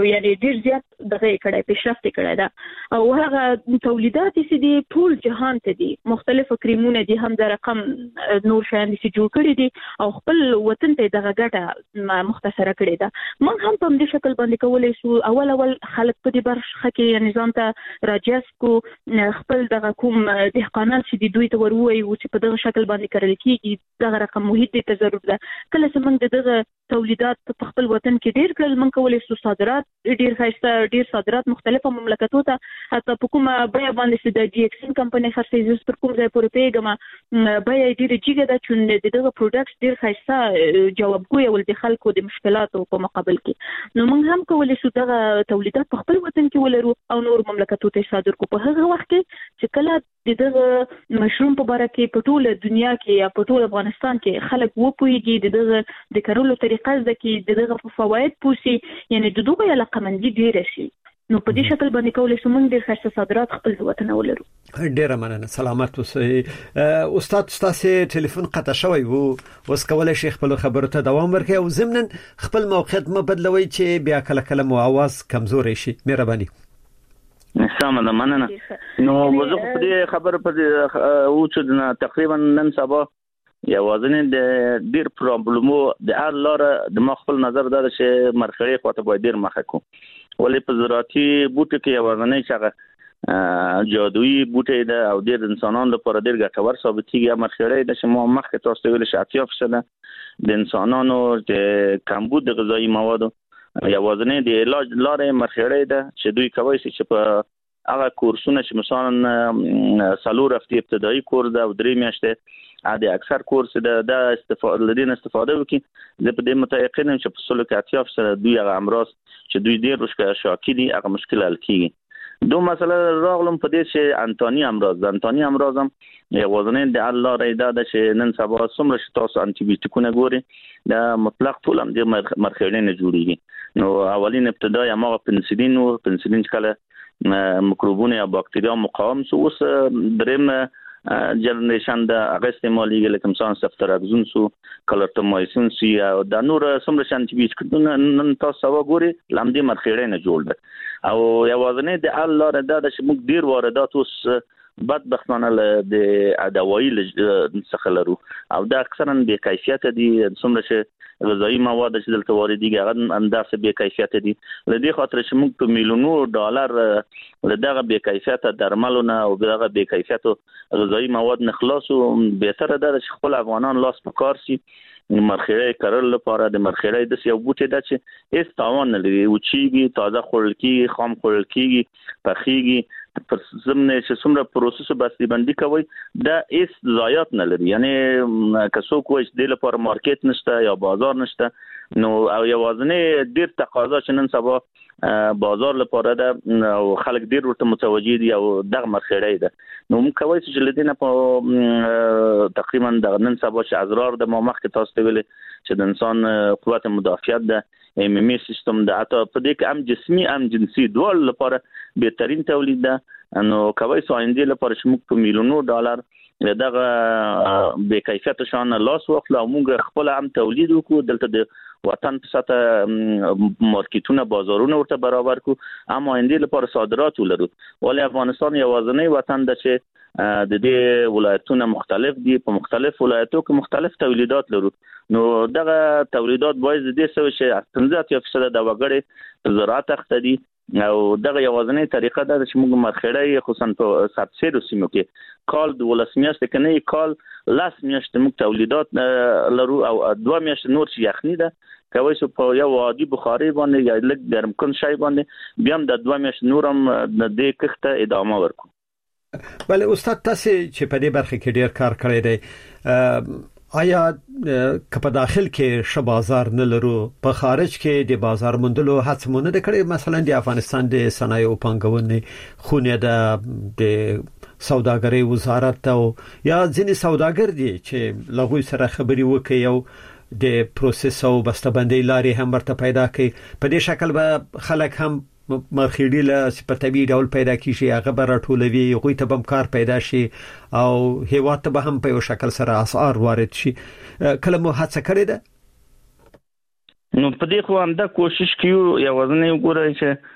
دغه کړه پیشرفت کړه ده او هغه تولیدات چې دي ټول جهان ته دي مختلف کریمونه دي هم د رقم نور شیان چې جوړ کړي دي او خپل وطن ته دغه ګټه مختصره کړي ده موږ هم په دې شکل باندې کولای شو اول خلک په دې برخه کې نظام ته راجس کو خپل دغه کوم دهقانان چې دوی ته وروي او چې په دغه شکل باندې کړل کېږي دغه رقم محیط ته ضرورت ده کله چې موږ دغه تولیدات په خپل وطن کې ډېر کړل موږ کولای شو صادرات ډېر ښایسته ډېر صادرات مختلفه مملکتونو ته حتی په کومه بیه باندې چې د جی ایکسن کمپنۍ خرڅېږي پر کوم ځای پورې پیغام بیه ډېر جګه ده چې دغه پروډکټس ډېر ښایسته جوابګوی ول د خلکو د مشکلاتو په مقابل کې نو موږ هم کولای شو دغه تولیدات په خپل وطن کې ولرو او نور مملکتونو ته صادر کو په هغه وخت کې چې کله دغه مشروم په باره کې په ټوله دنیا کې یا په ټول افغانستان کې خلک وپويږي دغه د کارولو طریقه ځکه دغه فواید پوسی یعنی دغه علاقمندي ډیره شي نو په دې شکل باندې کولای شو موږ د خرڅ صادرات خپل وطن ولرو ډیره مننه سلامت اوسئ استاد تاسو ټلیفون قطع شوی وو اوس کولای شي خپل خبرو ته دوام ورکړي او ضمن خپل موقعیت مبدلوي چې بیا کله مو आवाज کمزوري شي مهرباني سلام مننه نو وزه په دې خبره په او چې تقریبا نن سبا یوازې د ډیر پرابلمو د هر لار د مخفل نظر دا چې مرخړې خواته باید ډیر مخه کو ولې په زراعتي بوټو کې یوازې چې جادویي بوټي ده او ډیر انسانانو لپاره ډیر ګټور ثابتېږي مرخړې د شمو مخکې تاسو ویل شاتیاف شته د انسانانو د کمبود د غذایی موادو یوازې د علاج لارې مرخړې ده چې دوی کوي چې په هغه کورسونه چې مثلا سالور هفته ابتدایي کورس ده او 3 میاشتې عادي اکثر کورس د استفاده وکړي د په دې متيقن چې په سلوکاتیاف سره دوی هغه امراض چې دوی ډیر شاکی دي هغه مشکل حل کیږي دو مسله راغلم په دې چې انتونی امراض هم یوازې د الله رضا ده چې نن سبا څومره تاسو انټي بیوټیکونه ګوري دا مطلق ټول هم د مرخړې نه جوړیږي نو اولین ابتدای ما پنسلین کله مکروبونه یا باکتریا مقاوم سو اوس دریم جنریشن د هغه استعمالي لکه مثلا سفتراکزون سو کلرټومایسین سو یا د نور سمره شانتي بیسکټونه نن تاسو وګوري لامدي مرخړې نه جوړ ده او یوازې د الله رضا د شموږ ډیر واردات اوس بدبختانه د ادوایي څخه لرو او دا اکثرا به کیفیت دي سمره چې غذایی مواد چې دلته واردېږي هغه اندازه به کیفیت دي لدې خاطر چې موږ په میلیونو ډالر دغه به کیفیت درملونه او دغه به کیفیت غذایی مواد نخلاصو به تر ده چې خپل افغانان لاس په کار شي مرخړې کارل لپاره د مرخړې د یو بوټي د چې هیڅ تاوان نه لري او چې تازه خوړل کیږي خام خوړل کیږي پخېږي پر زمنه چې څومره پروسس بستی بندي کوي دا هیڅ ضایعات نه لري یعنی که څوک وایي د لپاره مارکیټ نشته یا بازار نشته نو او یوازې ډیر تقاضا چې نن سبا بازار لپاره ده او خلک ډیر ورته متوجي دي او دغه مرخړې ده نو موږ کوي چې لدينا په تقریبا د نن سبا چې ازرار د مخ کې تاسو ویل چې د انسان قوت مدافعت ده ایمي سیستم ده اته په دې کې هم جسمي هم جنسي دوه لپاره بهترین تولید ده نو کوي ساينز لپاره چې موږ په میلیونو ډالر دغه به کیفیت شان لاس واخلو موږ خپل هم تولید وکړو دلته د وطن په ساته مارکیټونه بازارونه ورته برابر کو اما اندې لپاره صادرات ولرو ولی افغانستان یوازینی وطن ده چې د دې ولایتونه مختلف دي په مختلف ولایتو کې مختلف تولیدات لرو نو دغه تولیدات باید د دې سوي چې 15% د وګړي زراعت اخته دي او دغه یوازینی طریقه ده چې موږ مرخړی خصوصا په سبسیډو سیمو کې کال د ولسمیاشت کې نه کال لاس میاشت موږ تولیدات لرو او 2 میاشت نور چې یخنی ده کوي چې په یو عادي بخاري باندې یا لږ ګرم کن شای باندې بیا هم د 2 میاشت نورم د دې کښته ادامه ورکو. بله استاد تاسو چې په دې برخه کې ډیر کار کړی دی آیا که په داخل کې ش بازار نه لرو په خارج کې د بازار موندلو هڅه مونږ نه کړې مثلا د افغانستان د صنایع او پنګونې خونه د سوداګرۍ وزارت او یا ځینې سوداګر دي چې لغوی سره خبري وکي او د پروسس او بسته‌بندۍ لارې هم ورته پیدا کړي په دې شکل به خلک هم مرخیړي له سپټوي ډول پیدا کیږي هغه به راټولوي غوي ته بم کار پیدا شي او هیواد ته به هم په یو شکل سره اسعار وارد شي کله مو هڅه کړې ده نو په دې خو هم دا کوشش کیو یوازنی وګورئ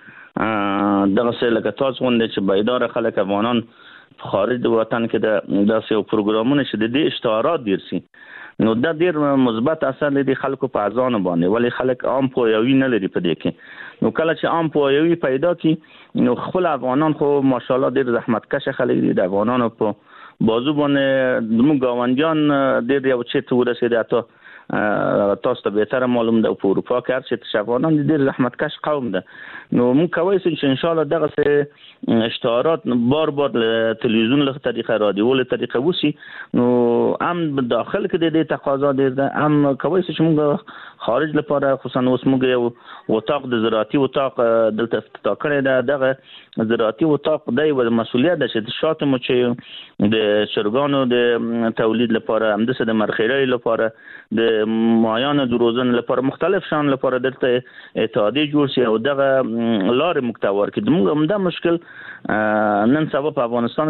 چې دغه څه لکه تاسو غونډه چې بایدار خلک افغانان خارج د وطن کې د داسې پروګرامونه چې د دې اشتهارات ډیر سي نو دا ډیر مثبت اثر لري خلکو په ځان باندې ولی خلک عام پوهاوی نه لري په دې کې نو کله چې عام پوهاوی پیدا کی نو خپل افغانان خو ماشاءالله ډیر زحمتکش خلک دي د افغانانو په بازو باندې موږ گاونډیان ډیر یو چې ورسېد اته تاسو ته به تر معلوم ده په اروپا کې چې افغانان ډیر زحمتکش قوم ده نو موږ کوي چې ان شاء الله دغه اشتهارات بار له تلویزیون له طریقه رادیو له طریقه وسی نو هم داخل کې د تقاضا ډیر ده هم کوي چې موږ خارج لپاره خصوصا اوس موږ یو وطاق د زراعتي وطاق دلته افتتاح کړی ده دغه زراعتي وطاق د مسؤلیت ده چې شاته مو چې د شرګانو د تولید لپاره هم د مرخیړی لپاره د مایانه د روزن لپاره مختلف شان لپاره دلته اتحادیه جوړ شي او دغه لار مکتور کې موږ دا مشکل نن سبا په افغانستان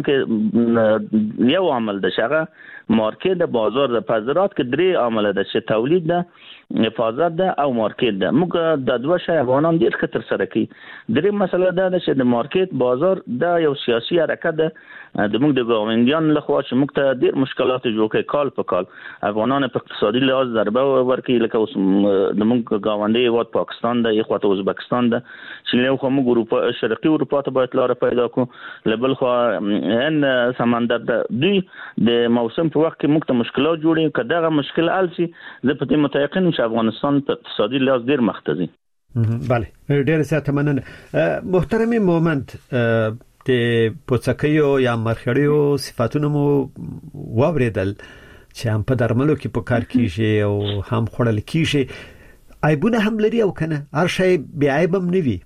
کې یو عامل ده چې مارکیټ د بازار د پازارات کې درې عامل ده چې تولید ده حفاظت ده او مارکیټ ده موږ د دوه شی افغانان ډیر خطر سره کوي درې مسله ده چې د مارکیټ بازار د یو سیاسي حرکت ده د موږ د ګاونډیان لخوا چې موږ ته ډیر مشکلات جوړ کوي کال په کال افغانان په اقتصادي لحاظ ضربه ورکوي لکه اوس د موږ ګاونډي هیواد پاکستان ده یو خواته ازبکستان ده چې له خو موږ اروپا شرقي اروپا ته باید لار پیدا کړو لبل خو ان سمندر ده دوی د موسم په وخت کې موږ ته مشکلات جوړي کداغه مشکل السي زه په دې متيقن چې افغانستان په اقتصادي لحاظ ډیر مخته بله ډیر زیات مننه محترم مومند د پوڅکیو یا مرخړیو صفاتونو مو واوریدل چې هم په درملو کې په کار کیږي او هم خړل کیږي عیبونه هم لري او کنه هر شی بی عیب هم نوي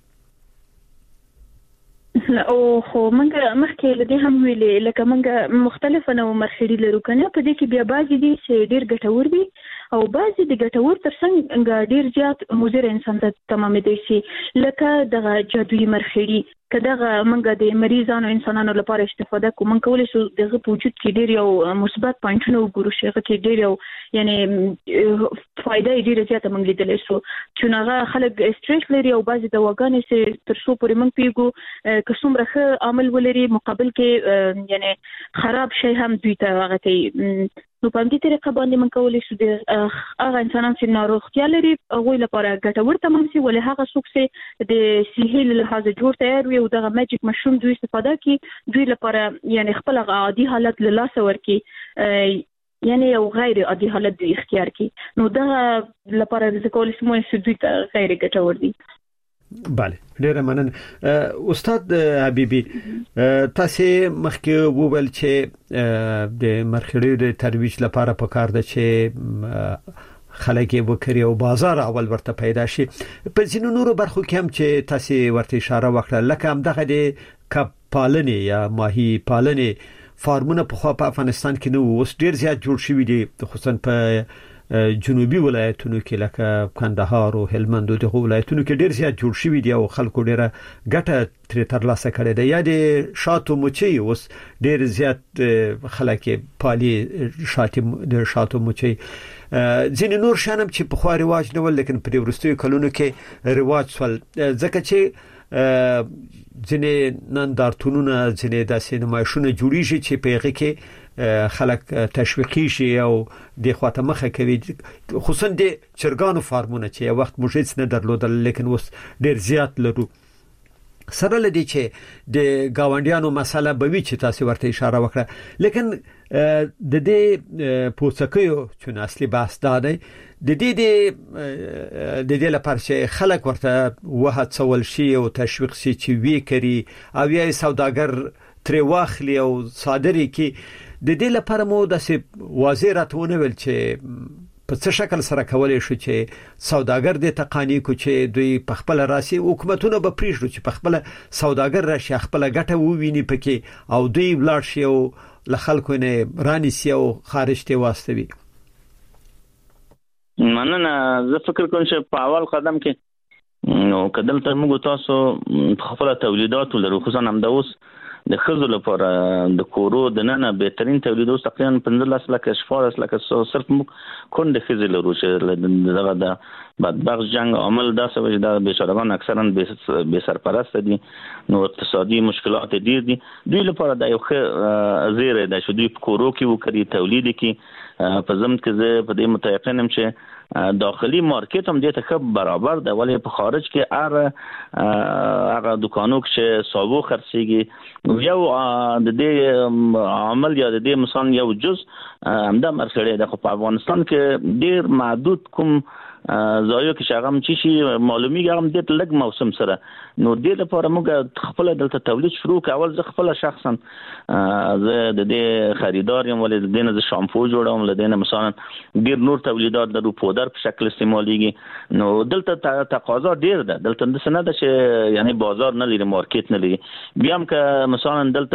او خو منګه مخکې لدې هم ویلې لکه منګه مختلفه نو مرخړي لرو کنه په دې کې بیا بعضی دي چې ډیر ګټور دي او بعضی د ګټور ترڅنګ ډیر زیات مضر انسان ته تمام دي شي لکه دغه جادویي مرخړي کداغه منګه د مریضانو انسانانو لپاره استفاده کوم کولای شو دغه په وجود کې ډیر یو مثبت پوینټونه وګورو چې کې ډیر یو یعنی فائدې ډیر زیاته منګ لیدل شو چې هغه خلک سټریس لري او بعضی دواګانې چې تر څو پورې منګ پیګو که څومره ښه عمل ولري مقابل کې یعنی خراب شي هم دوی ته هغه کوي نو په دې طریقه باندې من کولای شو د هغه انسانان چې ناروغتیا لري هغه لپاره ګټور تمام شي ولې هغه څوک چې د صحي لحاظ جوړ تیار وي او دغه میجیک مشروم دوی استفاده کوي دوی لپاره یعنی خپل عادي حالت له لاس ورکي یعنی یو غیر عادي حالت دوی اختیار کوي نو دغه لپاره د کولای شو چې دوی ته غیر ګټور دي بله ډیر مننه استاد حبیبی تاسو مخکې وویل چې د مرخړیو د ترویج لپاره پکار ده چې خلک یې وکړي او بازار اول ورته پیدا شي په ځینو نورو برخو کې هم چې تاسو ورته اشاره وکړه لکه هم دغه د کب پالنې یا ماهی پالنې فارمونه په افغانستان کې نو اوس ډیر زیات جوړ شوي دي خصوصا په جنوبي ولایتونو کې لکه کندهار او هلمند دغه ولایتونو کې ډیر زیات جوړ شوی دی او خلکو ډیره ګټه تر لاسه کړې ده. یا د شاتو مچي اوس ډیر زیات خلک پالي د شاتو مچي. ځینې نور شانم چې په خو رواج نه ول لیکن په ورستیو کلونو کې رواج سول ځکه چې ځینې نندارتونونه ځینې داسې نمایشونه جوړیږي چې په هغه کې خلک تشویقي شي او د خواته مخه کوي، خصوصا د چرګانو فارمونه چې یو وخت موږ هیڅ نه درلودل لیکن اوس ډیر زیات لرو. سره لدی چې د گاونډیانو مسله به وی چې تاسو ورته اشاره وکړه، لیکن د دې پوسکیو چې اصلي بحث دی د دې لپاره چې خلک ورته وهڅول شي او تشویق شي چې وی کوي او یا سوداګر تر واخلي او صادري کی. د دې لپاره مو د وزارتونه ول چې په څه شکل سره کولای شو چې سوداګر د تقانی کو چې دوی په خپل راسي حکومتونه به پریږدي چې په خپل سوداګر راشي خپل ګټه وویني پکې او دوی بلار شي او له خلکو نه رانیسي او خارج ته واستوي. مننه. زه فکر کوم چې په اول قدم کې نو کدل تر موږ تاسو خپل تولیدات لرو، خصوصا هم د اوس د خزو لپاره د کورو د نن بهترین تولیدات تقریبا 15 لکه شفارس لکه صرف موږ کون د خزو لرو چې دغه د بدبخت جنگ عمل دا سوي دا بیچارهان اکثرا به سرپرست دي، نو اقتصادي مشکلات ډیر دي. دوی لپاره د یو زیره د شو دوی په کورو کې وکړي تولید کې په ضمن کې زه په دې متيقنم چې داخلي مارکیټ هم دې ته برابر ده، ولی په خارج کې هغه دکانو کې صابو خرڅيږي یو د دې عمل یا د دې مثلا یو جز همدا مرخړې ده. خو په افغانستان کې ډیر محدود کوم زایو کې شغم چی شي معلومیږي هم د لګ موسم سره، نو دې لپاره موږ خپل دلته تولید شروع کول. زه خپل شخصا زه د دې خریدار یم، ولې د دې نه شامپو جوړوم، له دې نه مثلا ډیر نور تولیدات د پودر په شکل استعماليږي. نو دلته تقاضا ډیر ده، دلته د سند چې یعنی بازار نه لري، مارکیټ نه لري. بیا هم که مثلا دلته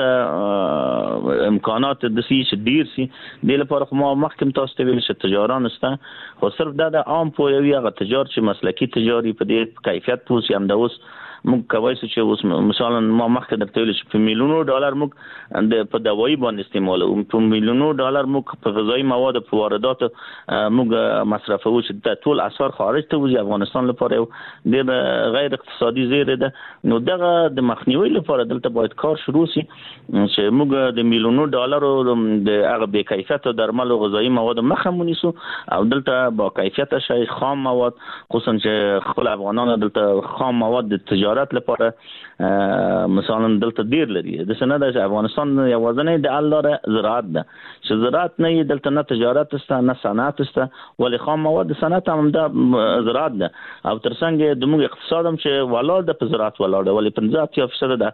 امکانات د سي ډیر سي، دې لپاره ما مخکې تاسو ته ویل چې تجاران استه، خو صرف د عام په یو هغه تجار چې مسلکی تجاری په دې کیفیت پوسی هم د اوس موږ کوي چې اوس مثلا ما مخکې درته ویل چې په میلیونو ډالر موږ د په دوايي باندې استعمالو، په میلیونو ډالر موږ په غذایی مواد په واردات موږ مصرفو چې د ټول اسعار خارج ته وځي. افغانستان لپاره یو د غیر اقتصادي زیره ده، نو دغه د مخنیوي لپاره دلته باید کار شروع شي چې موږ د میلیونو ډالرو د هغه بې کیفیت درمل او غذایی مواد مخه ونیسو او دلته با کیفیت شي خام مواد، خصوصا چې خپل افغانان دلته خام مواد د تجارت لپاره مثلا دلته ډیر لري. د سند افغانستان یوازنی د الله زراعت ده چې زراعت نه دلته نه تجارت است نه صنعت است، ولی خام مواد صنعت هم د زراعت ده او ترڅنګ د موږ اقتصاد هم چې ولاړ د زراعت ولاړ، ولی 50% ده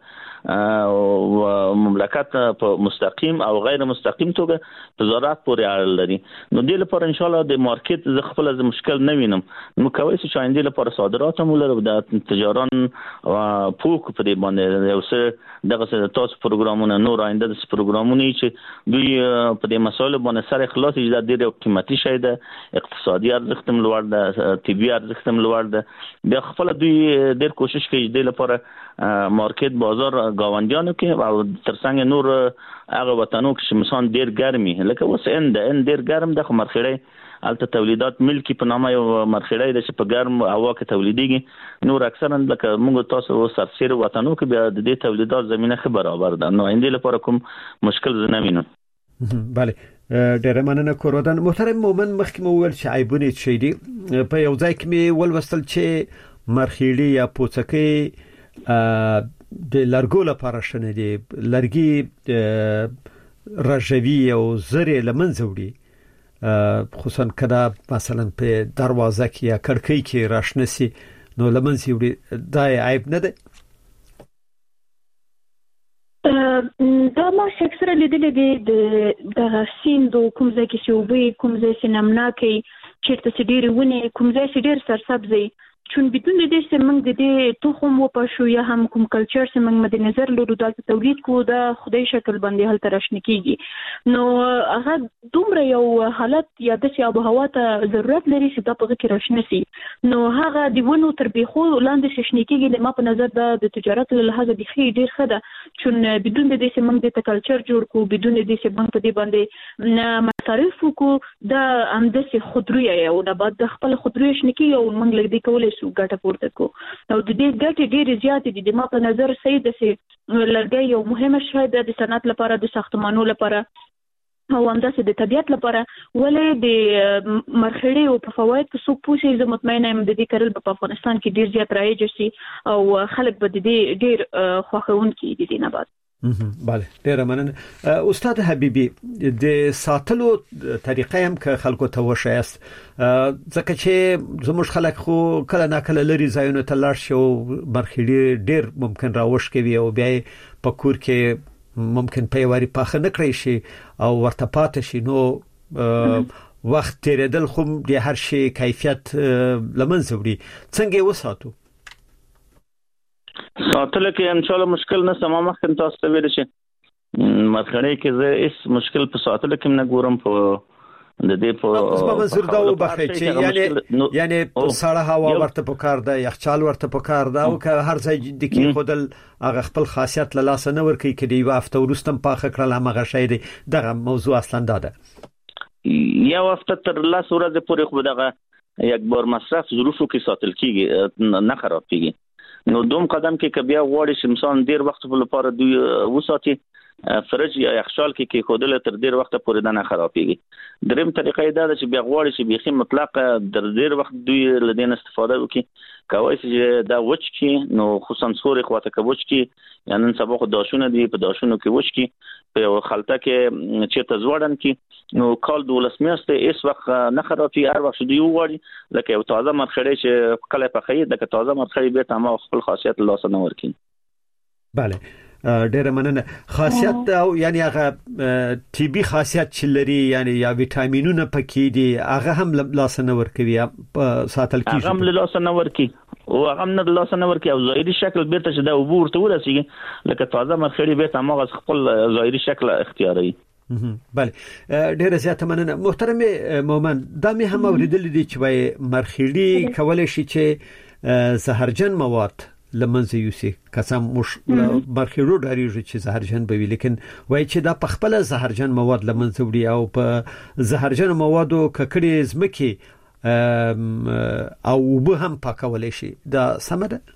مملکت په مستقیم او غیر مستقیم توګه په زراعت پورې اړه لري. نو دې لپاره ان شاء الله د مارکیټ ز خپل مشکل نه وینم، نو کوي چې آینده لپاره صادرات هم ولر د تجاران پوک په دې باندې یو څه دغه تاسو پروګرامونه نور آینده د پروګرامونه چې دوی په دې مسایل باندې سره خلاص اجازه ډېر قیمتي شي ده، اقتصادي ارزښت هم لوړ ده، طبي ارزښت هم لوړ ده. بیا خپل دوی ډېر کوشش کوي د لپاره مارکیټ بازار گاونډیانو کې او ترڅنګ نور هغه وطنو کې مثلا ډېر ګرمي لکه اوس ډېر ګرم د مرخړې البته تولیدات ملکی په نامه یو مرخړې د چې په ګرم هوا کې تولیدېږي، نور اکثرا لکه موږ تاسو سرسیر وطنو کې بیا د دې تولیدات زمينه خبر برابر ده، نو آینده لپاره کوم مشکل نه وینم. بله ډېر مننه کوردان. محترم مومن مخکې مو ویل چې عیبونه شي دي په یو ځای کې مې ولوستل چې مرخړې یا پوڅکې د لرګو لپاره شنه دي، لرګي رژوي او زری لمنځه وړي، خصوصا کدا مثلا په دروازه کې یا کړکۍ کې راشنسي نو لمنځه وړي، دا عیب نه ده؟ دا ما اکثره لیدلې دي د سیند کوم ځای کې شوبې کوم ځای چې نمناکي چیرته چې ډېر ونه کوم ځای چې ډېر سرسبزي چون بدون دې چې موږ د دې تخم وپاشو یا هم کوم کلچر چې موږ مد نظر لرو دا تولید کو د خدای شکل باندې هل ترشن کیږي نو هغه دومره یو حالت یا د آب و هوا ته ضرورت لري چې دا په کې راشنه سي نو هغه د ونو تر بیخو لاندې شنه کیږي د ما په نظر د تجارت له لحاظه د خې ډیر خده چون بدون دې چې موږ د کلچر جوړ کو بدون دې چې موږ په دې باندې مصارف کو د امدسي خودروی او د بعد د خپل خودروی شنه کیږي او موږ لګ کولای شو ګټه پورته کو او د دې ګټې ډېرې زیاتې دي د ما په نظر صحیح ده چې لرګي یو مهمه شی ده د صنعت لپاره د ساختمانو لپاره او همداسې د طبیعت لپاره ولې د مرخړې او په فواید کې څوک پوښي زه مطمئنه یم د دې کارل په افغانستان کې ډېر زیات رایج شي او خلک به د دې ډېر خوښونکي دي نه بعد بله ډیره مننه استاد حبیبي د ساتلو طریقې هم که خلکو ته وشایست ځکه چې زموږ خلک خو کله نه کله لري ځایونه ته لاړ شي او مرخړې ډیر ممکن راوښ کوي او بیا په کور کې ممکن په واري پاخه نه کړی شي او ورته پاتې شي نو وخت تیرېدل خو د هر شي کیفیت لمنځه وړي څنګه وساتو ساتل کې ان شاء الله مشکل نه سم مخکې تاسو ته ویل شي مرخړې کې زه اس مشکل په ساتل کې نه ګورم په د دې په اوس په منظور دا وبخې چې یعنی سړه هوا ورته پکار ده یخچال ورته پکار ده او که هر ځای د کې خودل هغه خپل خاصیت له لاس نه ورکي کړي یو هفته ورستم پاخه کړل هغه شی دی دغه موضوع اصلا ده یو هفته تر لاس ورځې پورې خو دغه یک بار مصرف ظروفو کې ساتل کیږي نه خراب کیږي نو دوم قدم کې کبیا غواړي چې انسان ډیر وخت په لپاره دوی وساتي فرج یا یخچال کې خودل تر ډیر وخت پورې نه خرابېږي دریم طریقې دا چې بیا غواړي چې بيخي مطلق در ډیر وخت دوی لدین استفاده وکړي کوي چې دا وچ کې نو خصوصا سوري خواته کوچ کې یعنی سبا خو داشونه دی په داشونو کې وچ کې په خلطه کې چې تزوړن کې نو کال 12 میاشتې اس وخت نه خرابي هر وخت دی وړي لکه یو تازه مرخړې چې کله په خې د تازه مرخړې به تمام خپل خاصیت لاس نه ورکي بله ډیره مننه خاصیت او یعنی هغه ټي بي خاصیت چې لري یعنی یا ویټامینونه پکې دي هغه هم لاس نه ورکوي ساتل کیږي هغه هم لاس نه ورکي او هغه هم لاس نه ورکي او ظاهري شکل بیرته چې دا عبور ته ورسیږي لکه تازه مرخړې به تمام خپل ظاهري شکل اختیاري بله ډیره زیاته مننه محترم مومن دا مې هم اوریدل دي چې مرخړې کولای شي چې زهرجن مواد لمنځه یوسي قسم مش برخیرو ډاریږي چې زهرجن به وي لیکن وای چې دا په خپل زهرجن مواد لمنځه وړي او په زهرجن موادو ککړې زمکي او به هم پاکولای شي دا سمه ده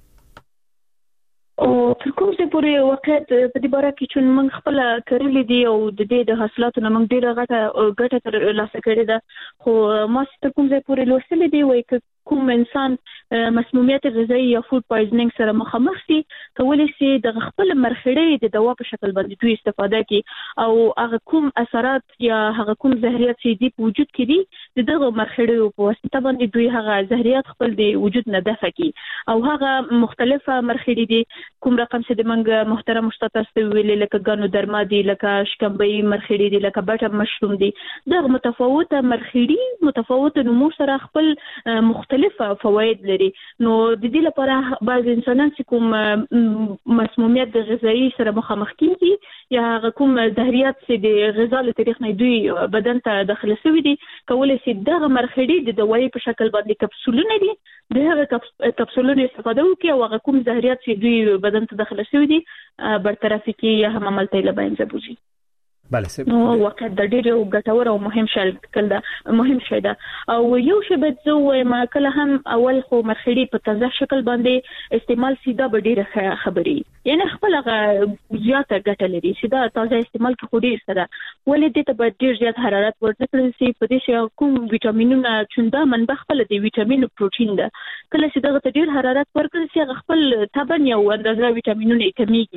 او تر کوم څه پورې وخت په دې باره کې چې موږ خپل کړلې دي او د دې د حاصلاتو نه موږ ډیره ګټه تر لاسه کړې ده خو ما تر کوم ځای پورې لوستل دي وای کوم انسان مسمومیت غذایی یا فود پویزنینګ سره مخامخ شي کولای شي د خپل مرخړې د دوا په شکل باندې دوی استفاده کوي او هغه کوم اثرات یا هغه کوم زهريات چې دی په وجود کې دي دغه مرخړې په واسطه باندې دوی هغه زهريات خپل د وجود نه دفع کوي او هغه مختلفه مرخړې دي کوم رقم چې د منګ محترم استاد تاسو ویلي لکه ګانو درما دي لکه شکمبي مرخړې دي لکه بټر مشروم دي دغه متفاوته مرخړې متفاوته نمو سره خپل مختلفه فواید لري نو د دې لپاره بعض انسانان چې کوم مسمومیت غذایی سره مخامخ کیږي یا هغه کوم زهريات چې د غذا له طریق نه دوی بدن ته داخله شوی دي کولای شي دغه مرخړې د دوايي په شکل باندې کپسولونه دي دغه کپسولونه استفاده وکړي او هغه کوم زهريات چې دوی بدن ته داخله شوی دي برطرف کړي یا هم عمل ته لباین زبوزي بله نو وخت د ډېر ګټور او مهم شی ده او یو شی به زه وایم کله هم اول خو مرخړې په تازه شکل باندې استعمال سیده به ډېر خبري یعنی خپل زیاته ګټه لري سیده تازه استعمال کې خو ډېر سره ولې دې ته به ډېر زیات حرارت ورکړل شي په دې چې کوم ویټامینونه چوندا منبع خپل دی ویټامین او پروتین ده کله چې دغه ډېر حرارت ورکړل شي خپل تبن یو اندازه ویټامینونه کمیږي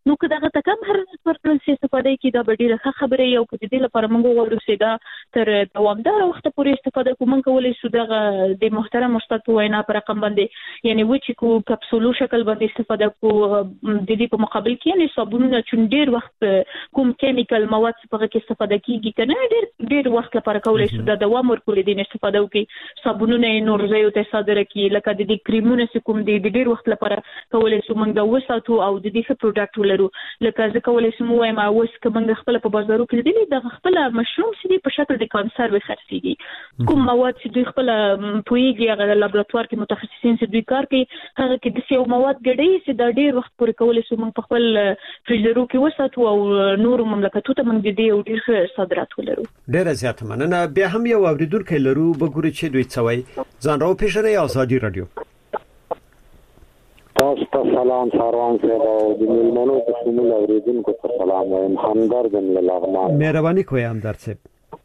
نو که دغه تکم حرارت ورکړل شي استفاده کې دا ډیره ښه خبره یو په دې لپاره موږ وغواړو چې دا تر دوامدار وخت پورې استفاده کوو. موږ کولی شو دغه د محترم استاد په وینا پر رقم باندې یعنی وچ کو کپسولو شکل باندې استفاده کوو د دې په مقابل کې یعنی صابونونه چې ډیر وخت کوم کیمیکل مواد په کې استفاده کیږي کنه ډیر وخت لپاره کولی شو دا دوام ورکول دي استفاده وکړي. صابونونه نور زیو ته صادره کی لکه د دې کریمونه چې کوم دي د ډیر وخت لپاره کولی شو موږ دا وساتو او د دې ښه پروډکټ ولرو. لکه ځکه کولی شو وایم اوس که موږ خپل په بازارو کې دي د خپل مشروم چې په شکل د کانسرو خرڅيږي کوم مواد چې دوی خپل پویږي هغه لابراتوار کې متخصصین چې دوی کار کوي هغه کې د څه مواد ګډي چې د ډیر وخت پورې کولی شو موږ په خپل فریزرو کې وساتو او نور مملکتو ته موږ د دې ډیر ښه صادرات ولرو. ډیر زیات مننه. بیا هم یو اوریدونکو لرو بګوري چې دوی څوي ځان راو پېژنې آزادي رادیو. تاسو ته سلام ساروان صاحب او د ملمنو په شمول اوریدونکو ته سلام وایم. همدرد له لغمان. مهرباني کوئ همدرد صاحب.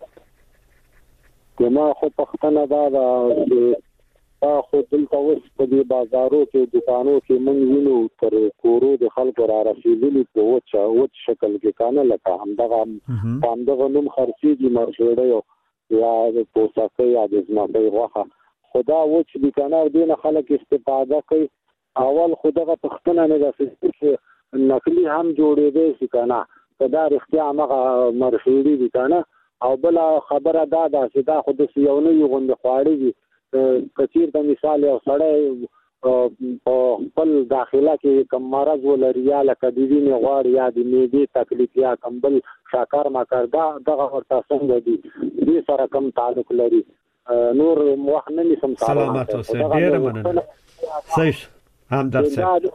ما خو پښتنه دا خو دلته اوس په دې بازارو کې دکانو کې موږ وینو تر کورو د خلکو را رسیدلي په وچ شکل کې کانه لکه همدغه نوم خرڅېږي مرخیړی یا د پوساکۍ یا د زمکۍ غوښه خدا وچ دي کنه دې نه خلک استفاده کوي. اول خدغه پښتنه نه ده چې نقلي هم جوړېدي شي کنه دا رښتیا هغه مرخیړي دي کنه. او بل خبره دا ده چې دا خود سیونه یو غند خواړي دي کثیر د مثال یو سړی په خپل داخله کې کم مرض ولري یا لکه د وینې غوړ یا د معدې تکلیف یا کمبل شاکار ماکر دغه ورته څنګه دي دې سره کم تعلق لري. نور وخت نه نسم سلامات اوسه. ډیر مننه. صحیح همدرد صاحب.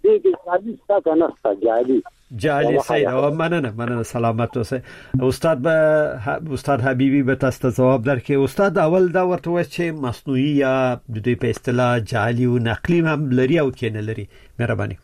جالي سید او مننه سلامت اوسه. استاد حبیبی به تاسو جواب درکې. استاد اول دا ورته و چې مصنوعي یا د دې په اصطلاح جعلي او نقلي هم لري او کې نه لري. مهرباني.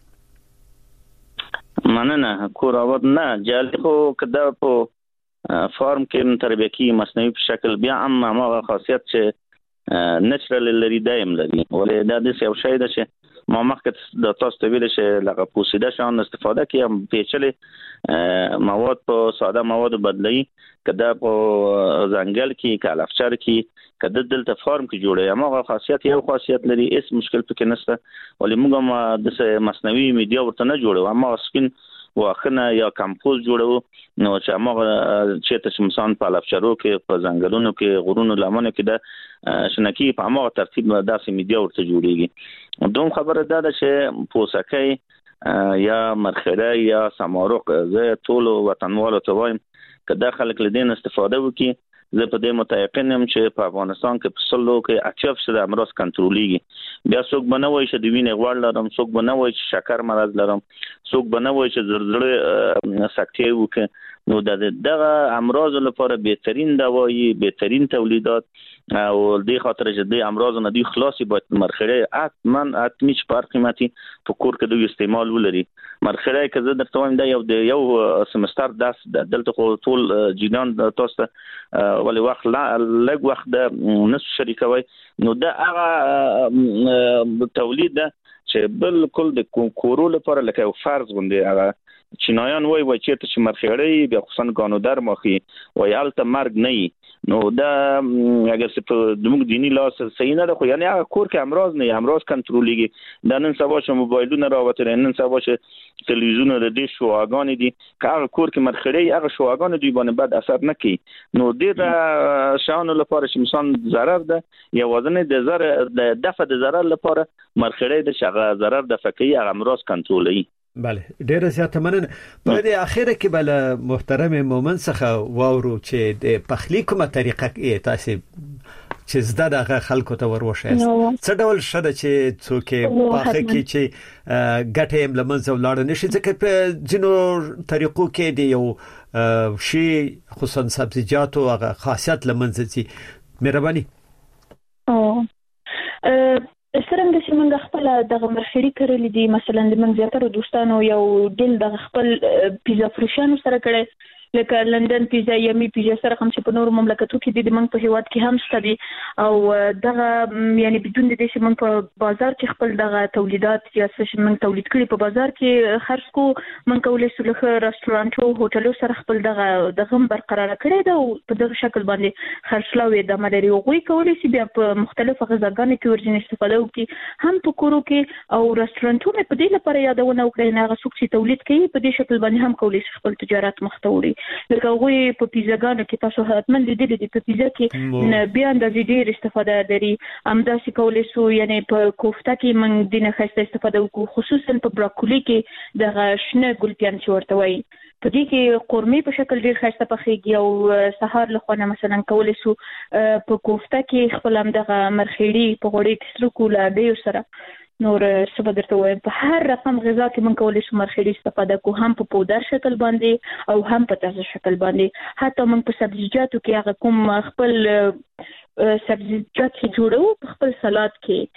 مننه. کورود نه جعلي خو کدا په فارم کې تربیه کی مصنوعي په شکل بیا هم هغه خاصیت چې نچرل لري دایم لري. ولې دا د یو شی ده چې ما مخکې د تاسو ته ویل چې لکه پوسیده شان استفاده کوي پیچلې مواد په ساده مواد بدلي کدا په ځنګل کې کالفچر کې کدا دلته فارم کې جوړي هغه خاصیت یو خاصیت لري هیڅ مشکل پکې نشته. ولې موږ هم د مصنوعي میډیا ورته نه جوړو اما سپین واخنه یا کمپوز جوړو نو چې هغه چې تاسو مثلا په لافچرو کې په ځنګلونو کې غرونو لمنو کې د شنکی په هغه ترتیب داسې میډیا ورته جوړيږي. دوم خبره ده چې پوساکۍ یا مرخیړی یا سمارق زه ټول وطنوالو ته وایم کدا خلک لدین استفاده وکړي. زه په دې متيقن یم چې په افغانستان کې په سلو کې 80% د امراض کنټرولېږي. بیا څوک بنوي چې د وینې غوړ لرم څوک بنوي چې شکر مرض لرم څوک بنوي چې زړه سکتې وکړي. نو دغه امراض لپاره بهترین دوايي بهترین تولیدات او د خاطر چې د امراض نه دی خلاصي باید مرخیړی اتمی چې پر قیمتي په کور کې د استعمال ولري. مرخیړی که زه درته وایم دا یو سمستر دلته خو ټول جینان تاسو ولې وخت لږ وخت د نصف شریکوي نو دا هغه تولید ده چې بالکل د کورو لپاره لکه فرض غونډه هغه چینایان وای چې مرخیړی بیا خصوصا ګانودر مخي وای الته مرګ نه نو دا اگر څه په دموږ دینی لاس صحیح نه ده خو یعنی هغه کور کې امراض نه امراض کنټرولېږي. دا نن سبا چې موبایلونه راوته نن سبا چې تلویزیون د دې شواګان دي هغه کور کې مرخیړی هغه شواګان دی باندې بد اثر نه کوي. نو ډېر شاون لپاره چې مثلا ضرر ده یا وزن د ضرر د دفع د ضرر لپاره مرخیړی د شغه ضرر د فکری هغه امراض کنټرولوي. بله ډیره زیاته مننه. په دې اخیره کې بل محترم مومن څخه واورو چې د پخلی کومه طریقه کې تاسو چې زده دغه خلکو ته وروشه څه ډول شته چې څوک پاخه کې چې ګټه لمنځه ولاړ نشي ځکه په جنو طریقو کې دی یو شی خصوصا سبزیجات او هغه خاصیت لمنځه سي. مهرباني. څرنګه چې موږ خپل دغه مرخیړي کړلې دي مثلا د موږ زیاتره دوستانو یو ډیل د خپل پیزا فروشانو سره کړي لکه لندن پیزا یمي پیزا سره هم چې په نورو مملکتو کې د منګ په هیواد کې هم شته دي او دغه یعنی بدون د دې چې منګ په بازار کې خپل دغه تولیدات یا څه منګ تولید کړي په بازار کې خرڅ کو منګ کولای شو له رستورانټ او هوټلو سره خپل دغه برقرار کړي دا په دغه شکل باندې خرڅلاوي د مداري غوي کولای شي بیا په مختلفو غذاګانو کې ورځنی استفاده وکړي هم په کورو کې او رستورانټونو په دې لپاره یادونه وکړي نه هغه څوک چې تولید کوي په دې شکل باندې هم کولای شي خپل تجارت مخ ته وړي لکه غوي په پیزاګانو کې تاسو حتمن لیدلي دي په پیزا کې بیا اندازې ډېر استفاده لري همداسې کولای شو یعنی په کوفته کې موږ د نه خسته استفاده وکړو خصوصا په براکولي کې د شنه ګلپیان چې ورته وایي په دې کې قورمې په شکل ډېر خسته پخېږي او سهار له خونه مثلا کولای شو په کوفته کې خپل هم دغه مرخېړي په غوړي کې سره کولا به سره نور څه درته وایم په هر رقم غذا کې موږ کولای شو مرخېړي استفاده کو هم په پودر شکل باندې او هم په تازه شکل باندې حتی موږ په سبزیجاتو کې هغه کوم خپل سبزیجات چې جوړو خپل سلاد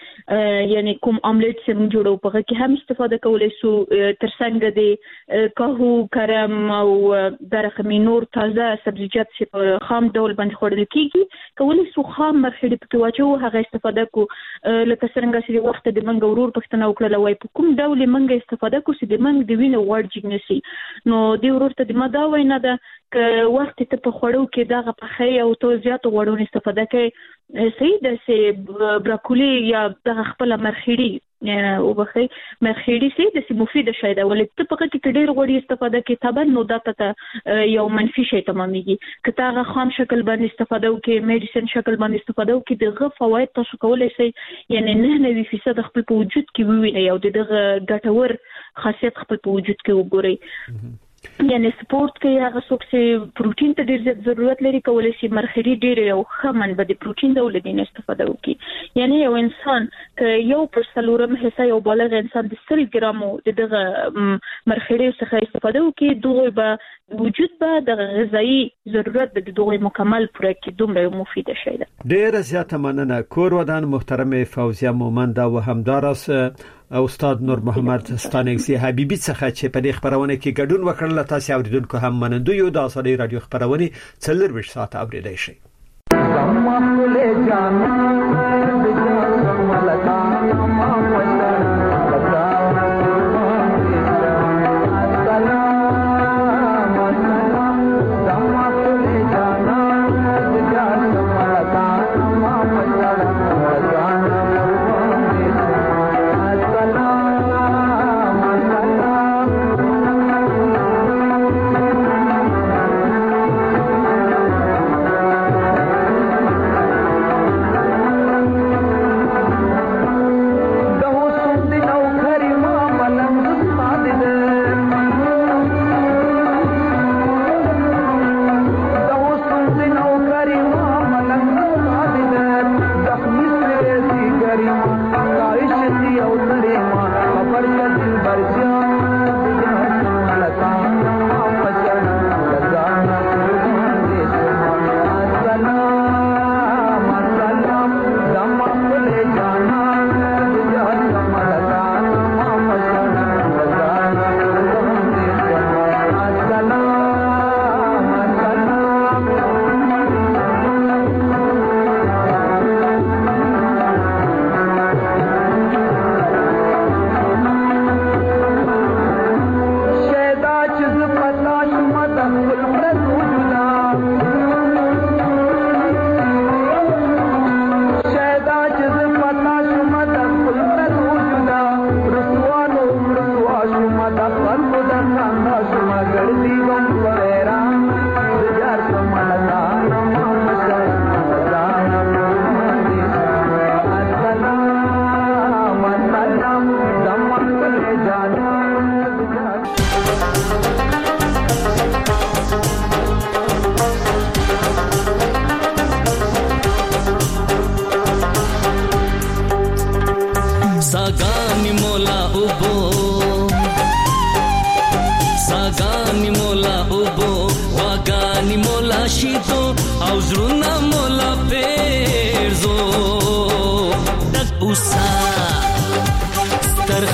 کې یعنی کوم آملیټ چې موږ جوړو په هغه کې هم استفاده کولای شو ترڅنګ د کاهو کرم او درخمي نور تازه سبزیجات چې په خام ډول باندې خوړل کیږي کولای شو خام مرخېړي پکې واچو هغه استفاده کو لکه څنګه چې وخت د منګ ورور پښتنه وکړه وای په کوم ډول منګ استفاده کو چې د منګ د وینې وړ جګنسي نو دی ورور ته د ماده وینا ده ک وخت ته په خوړو کې دغه په خی او تو زیات وړو استفاده کوي صحیح ده چې براکولي یا دغه خپل مرخېړي او بخي مرخېړي سي د مفید شي دا ولې ته په کې ډېر غوړي استفاده کوي تبه نو دته یو منفي شي تماميږي که تاغه خام شکل باندې استفاده وکي میډیسن شکل باندې استفاده وکي دغه فواید تاسو کولای شئ یعنی 99% خپل په وجود کې ووینئ او دغه ګټور خاصیت خپل په وجود کې وګورئ یعنی سپورت کې هغه څوک چې پروتین ته ډېر ضرورت لري کولای شي مرخېړي ډېر یو ښه منبع د پروتین ډول دین استفاده وکړي یعنی یو انسان که یو پر څلورم حصہ یو بالغ انسان د 100 ګرامو دغه مرخېړي څخه استفاده وکړي دوی به وجود به د غذایی ضرورت به دوی مکمل پوره کړي دومره مفید شي ډېر زیات مننه کور ودان محترم فوزیه مومند او همدارس استاد نور محمد ستانکزی حبیبی څخه چې په دې خبرونه کې ګډون وکړل تاسو اوریدونکو هم منندوی یو د اساسي رادیو خبرونه 24 ساعت اوریدای شي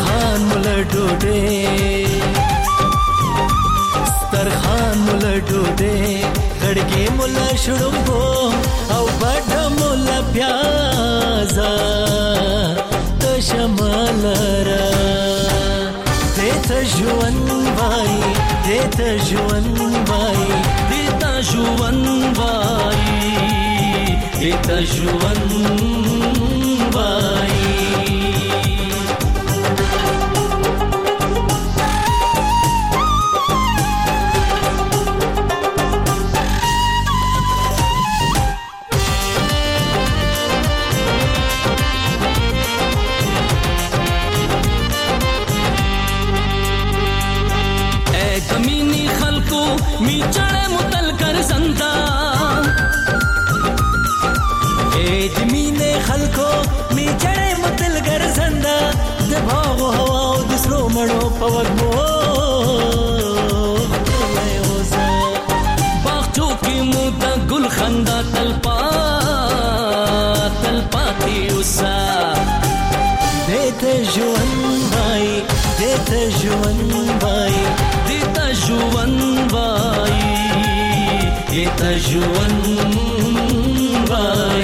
سترخان مل ډوډۍ مولا شړمبو او بډه مولا پیازا د شمال را دته ژوند وای دته ژوند وای دته ژوند وای دته ژوند وای می چړې متل کر زنده اې د مینې خلکو می چړې متل کر زنده د باغ هوا او د سرو مړو په وګو باغچو کې مو د ګل خندا تلپاتې اوسه دته ژوند وای دته ژوند وای دته ژوند وای دته ژوند وای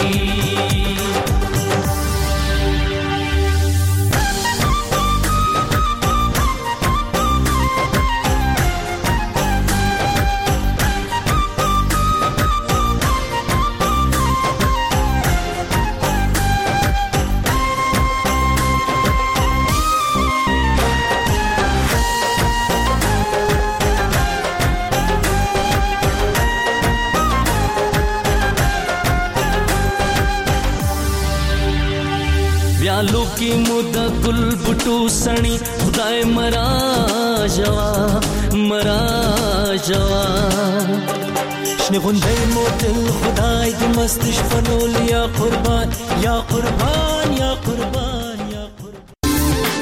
بیالو کی مود گل بټو سنی خدای مرا جوا شنه غونډې مو دل خدای د مست شفنول یا قربان یا قربان یا قربان